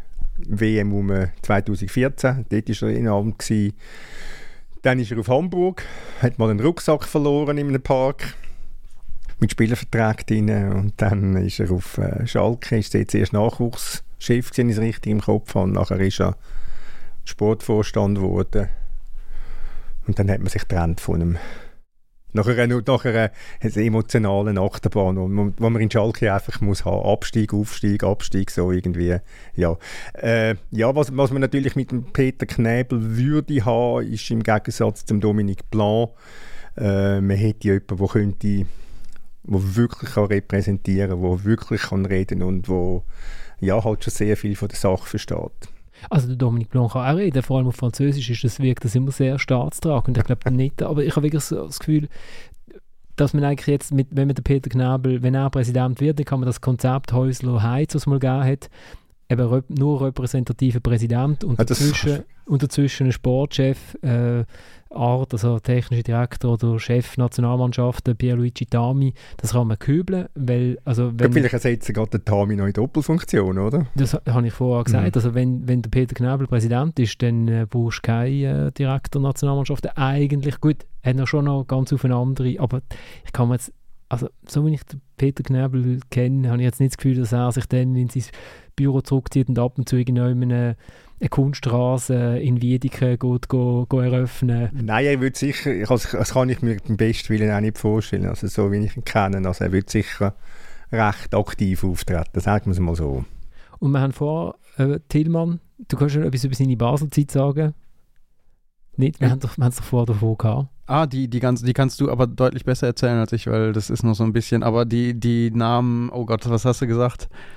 WM 2014, dort war er in Amt gewesen. Dann ist er auf Hamburg, hat mal einen Rucksack verloren in einem Park mit Spielervertrag drin und dann ist er auf Schalke, ist jetzt erst Nachwuchschef gewesen, ist richtig im Kopf, und nachher ist er Sportvorstand geworden. Und dann hat man sich getrennt von ihm. Nachher eine emotionale Achterbahn, wo man in Schalke einfach muss haben. Abstieg, Aufstieg, Abstieg, so irgendwie. Ja, was man natürlich mit dem Peter Knäbel würde haben, ist im Gegensatz zum Dominique Blanc, man hätte jemanden, der wirklich repräsentieren kann, der wirklich reden kann und der halt schon sehr viel von der Sache versteht. Also der Dominique Blanc kann auch reden, vor allem auf Französisch wirkt das immer sehr staatstragend. Ich glaube nicht, aber ich habe wirklich so das Gefühl, dass man eigentlich jetzt, wenn man den Peter Knäbel, wenn er Präsident wird, dann kann man das Konzept Häusler Heiz, was es mal gegeben hat, eben nur repräsentativer Präsident und dazwischen ein Sportchef, also technischer Direktor oder Chef Nationalmannschaft, Pierluigi Tami, das kann man kübeln, weil, also vielleicht ersetzen gerade den Tami noch in Doppelfunktion, oder? Das habe ich vorher gesagt, also wenn der Peter Knäbel Präsident ist, dann brauchst du keinen Direktor Nationalmannschaft, eigentlich, gut, hat er schon noch ganz auf eine andere, aber ich kann mir jetzt, also so wie ich den Peter Knäbel kenne, habe ich jetzt nicht das Gefühl, dass er sich dann in sein Büro zurückzieht und ab und zu eine Kunststraße in Wiedeke geht eröffnen. Nein, er würde sicher, das kann ich mir beim besten Willen auch nicht vorstellen, also so wie ich ihn kenne, also er würde sicher recht aktiv auftreten, sagen wir es mal so. Und wir haben vor, Tillmann, du kannst schon etwas über seine Baselzeit sagen? Nicht? Wir haben es doch vorher davon gehabt. Die kannst du aber deutlich besser erzählen als ich, weil das ist noch so ein bisschen, aber die Namen, oh Gott, was hast du gesagt?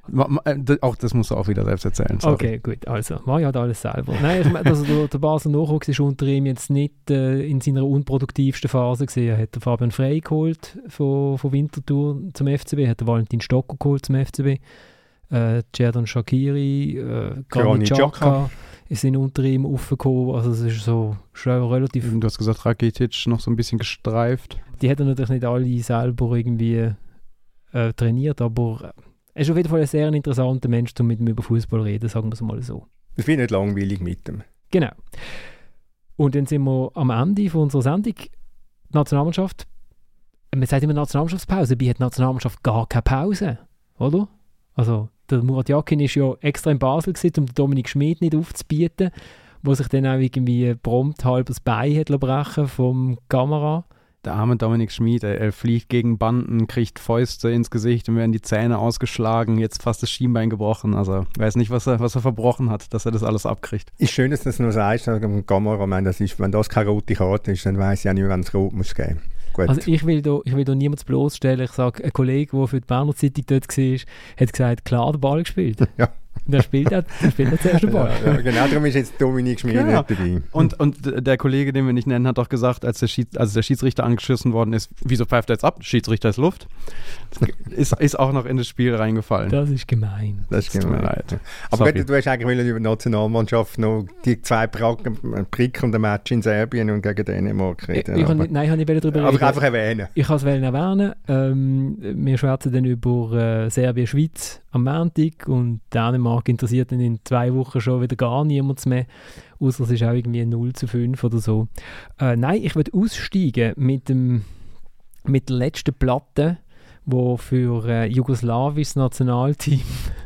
Auch das musst du auch wieder selbst erzählen. Sorry. Okay, gut. Also, Mario hat alles selber. Nein, ich meine, also der Basler Nachwuchs ist unter ihm jetzt nicht in seiner unproduktivsten Phase gesehen. Er hat den Fabian Frey geholt von Winterthur zum FCB, hat den Valentin Stocker geholt zum FCB, Xherdan Shaqiri, Granit Xhaka sind unter ihm aufgekommen. Also es ist so schon relativ... Du hast gesagt, Rakitic noch so ein bisschen gestreift. Die hätten natürlich nicht alle selber irgendwie trainiert, aber er ist auf jeden Fall ein sehr interessanter Mensch, um mit ihm über Fußball zu reden, sagen wir es mal so. Ich bin nicht langweilig mit ihm. Genau. Und dann sind wir am Ende von unserer Sendung. Die Nationalmannschaft, man sagt immer Nationalmannschaftspause, dabei hat die Nationalmannschaft gar keine Pause, oder? Also der Murat Yakin war ja extra in Basel gewesen, um den Dominik Schmid nicht aufzubieten, wo sich dann auch irgendwie prompt halb das Bein hat brechen vom Kamera. Der arme Dominik Schmid, er fliegt gegen Banden, kriegt Fäuste ins Gesicht und werden die Zähne ausgeschlagen, jetzt fast das Schienbein gebrochen. Also ich weiß nicht, was er verbrochen hat, dass er das alles abkriegt. Ist schön, dass du das nur sagst, am Kamera. Meine, das ist, wenn das keine rote Karte ist, dann weiss ich auch nicht, wann es rot muss geben. Gut. Also ich will da niemanden bloßstellen. Ich sage, ein Kollege, der für die Berner Zeitung dort war, hat gesagt, klar den Ball gespielt. Ja. Der spielt zuerst den Ball. Ja, genau, darum ist jetzt Dominik Schmid nicht dabei. Und der Kollege, den wir nicht nennen, hat auch gesagt, als der Schiedsrichter angeschissen worden ist, wieso pfeift er jetzt ab? Schiedsrichter ist Luft. ist auch noch in das Spiel reingefallen. Das ist gemein. Das tut mir leid. Aber du hast eigentlich über die Nationalmannschaft noch die 2 prickelnden Matches in Serbien und gegen Dänemark reden. Ich wollte darüber reden. Aber einfach erwähnen. Ich kann es erwähnen. Wir schwätzen dann über Serbien-Schweiz am Montag und Dänemark interessiert dann in 2 Wochen schon wieder gar niemand mehr, außer es ist auch irgendwie 0:5 oder so. Nein, ich würde aussteigen mit der letzten Platte, die für jugoslawisches Nationalteam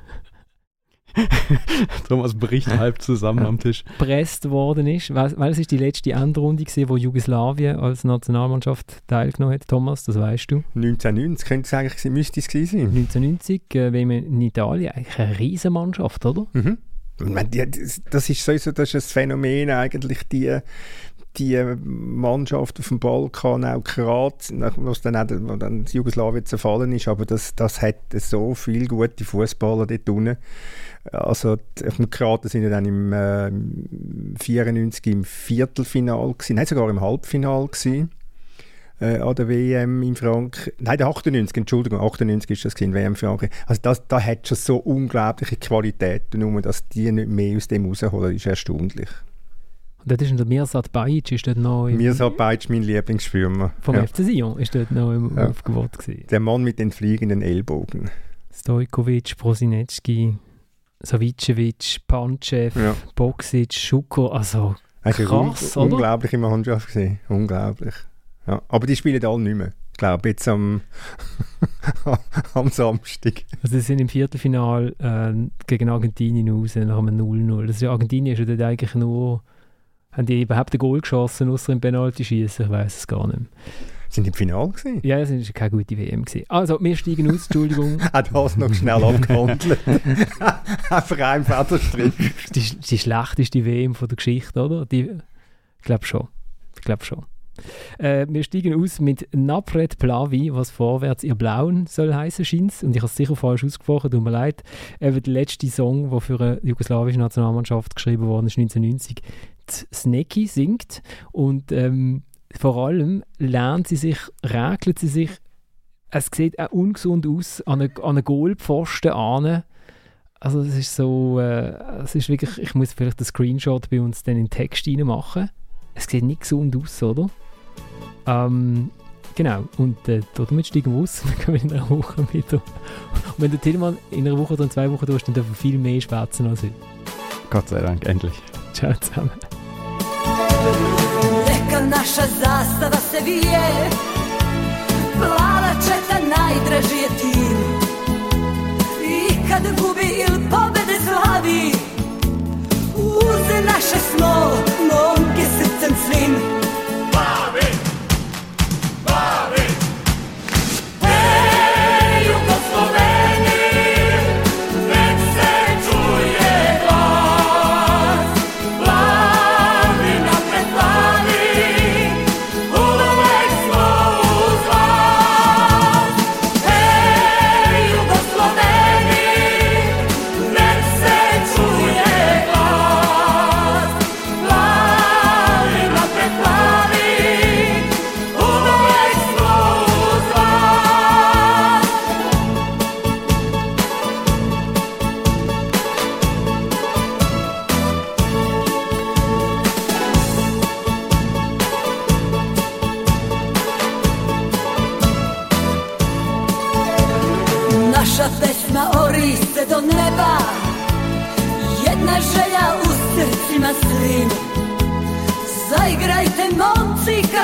darum als Bericht halb zusammen am Tisch gepresst worden ist, weil es ist die letzte Endrunde gewesen, wo Jugoslawien als Nationalmannschaft teilgenommen hat. Thomas, das weißt du. 1990 müsste es gewesen sein. 1990, wenn wir in Italien, eigentlich eine Riesenmannschaft, oder? Mhm. Das ist sowieso das Phänomen eigentlich, die Mannschaft auf dem Balkan, auch Kroatien, wo dann Jugoslawien zerfallen ist, aber das hat so viele gute Fußballer dort unten. Also die Kroaten sind ja dann im 94 im Viertelfinale gewesen, nein, sogar im Halbfinale gewesen, an der WM in Frankreich. Nein, der 98 ist das gewesen, WM in Frankreich. Also da hat schon so unglaubliche Qualitäten, nur dass die nicht mehr aus dem rausholen, ist erstaunlich. Und dort ist der Mirsad Bajic, ist dort noch Mirsad Bajic, mein Lieblingsstürmer. Vom FC Sion ist dort noch im Aufgebot gewesen. Der Mann mit den fliegenden Ellbogen. Stojkovic, Prosinecki, Savicevic, Pancev, Boksic, Šuko, also krass, oder? Unglaubliche Mannschaft gesehen, unglaublich. Ja. Aber die spielen alle nicht mehr. Ich glaube, jetzt am Samstag. Also sie sind im Viertelfinale gegen Argentinien raus, nach einem 0:0. Das ist, Argentinien ist ja dort eigentlich nur... Haben die überhaupt ein Goal geschossen, außer im Penalty-Schießen? Ich weiss es gar nicht mehr. Sind die im Finale gewesen? Ja, es war keine gute WM gewesen. Also, wir steigen aus, Entschuldigung. Auch das noch schnell abgehandelt. Einfach ein Federstrich. Die schlechteste WM von der Geschichte, oder? Ich glaube schon. Wir steigen aus mit Napred Plavi, was vorwärts ihr Blauen soll heißen, scheint. Und ich habe es sicher falsch ausgesprochen, tut mir leid. Eben der letzte Song, der für eine jugoslawische Nationalmannschaft geschrieben worden ist, 1990. Sneki singt und vor allem regelt sie sich, es sieht auch ungesund aus, an einen Goalpfosten an. Also es ist so, es ist wirklich, ich muss vielleicht den Screenshot bei uns dann in den Text reinmachen. Es sieht nicht gesund aus, oder? Genau, und damit steigen wir aus und dann kommen wir in einer Woche wieder. Und wenn der Tillmann in einer Woche oder in 2 Wochen durch, dann dürfen wir viel mehr schwätzen als heute. Gott sei Dank, endlich. Ciao zusammen. Neka naša zastava se vije, plava četa najdraži je tim. I kad gubi ili pobede slavi, uz naše smo momke srcem svim. Babi, babi, hej Jugosloveni, nek se čuje glas. Plavi napred plavi, uvek smo želja u srcima svim. Zaigrajte momci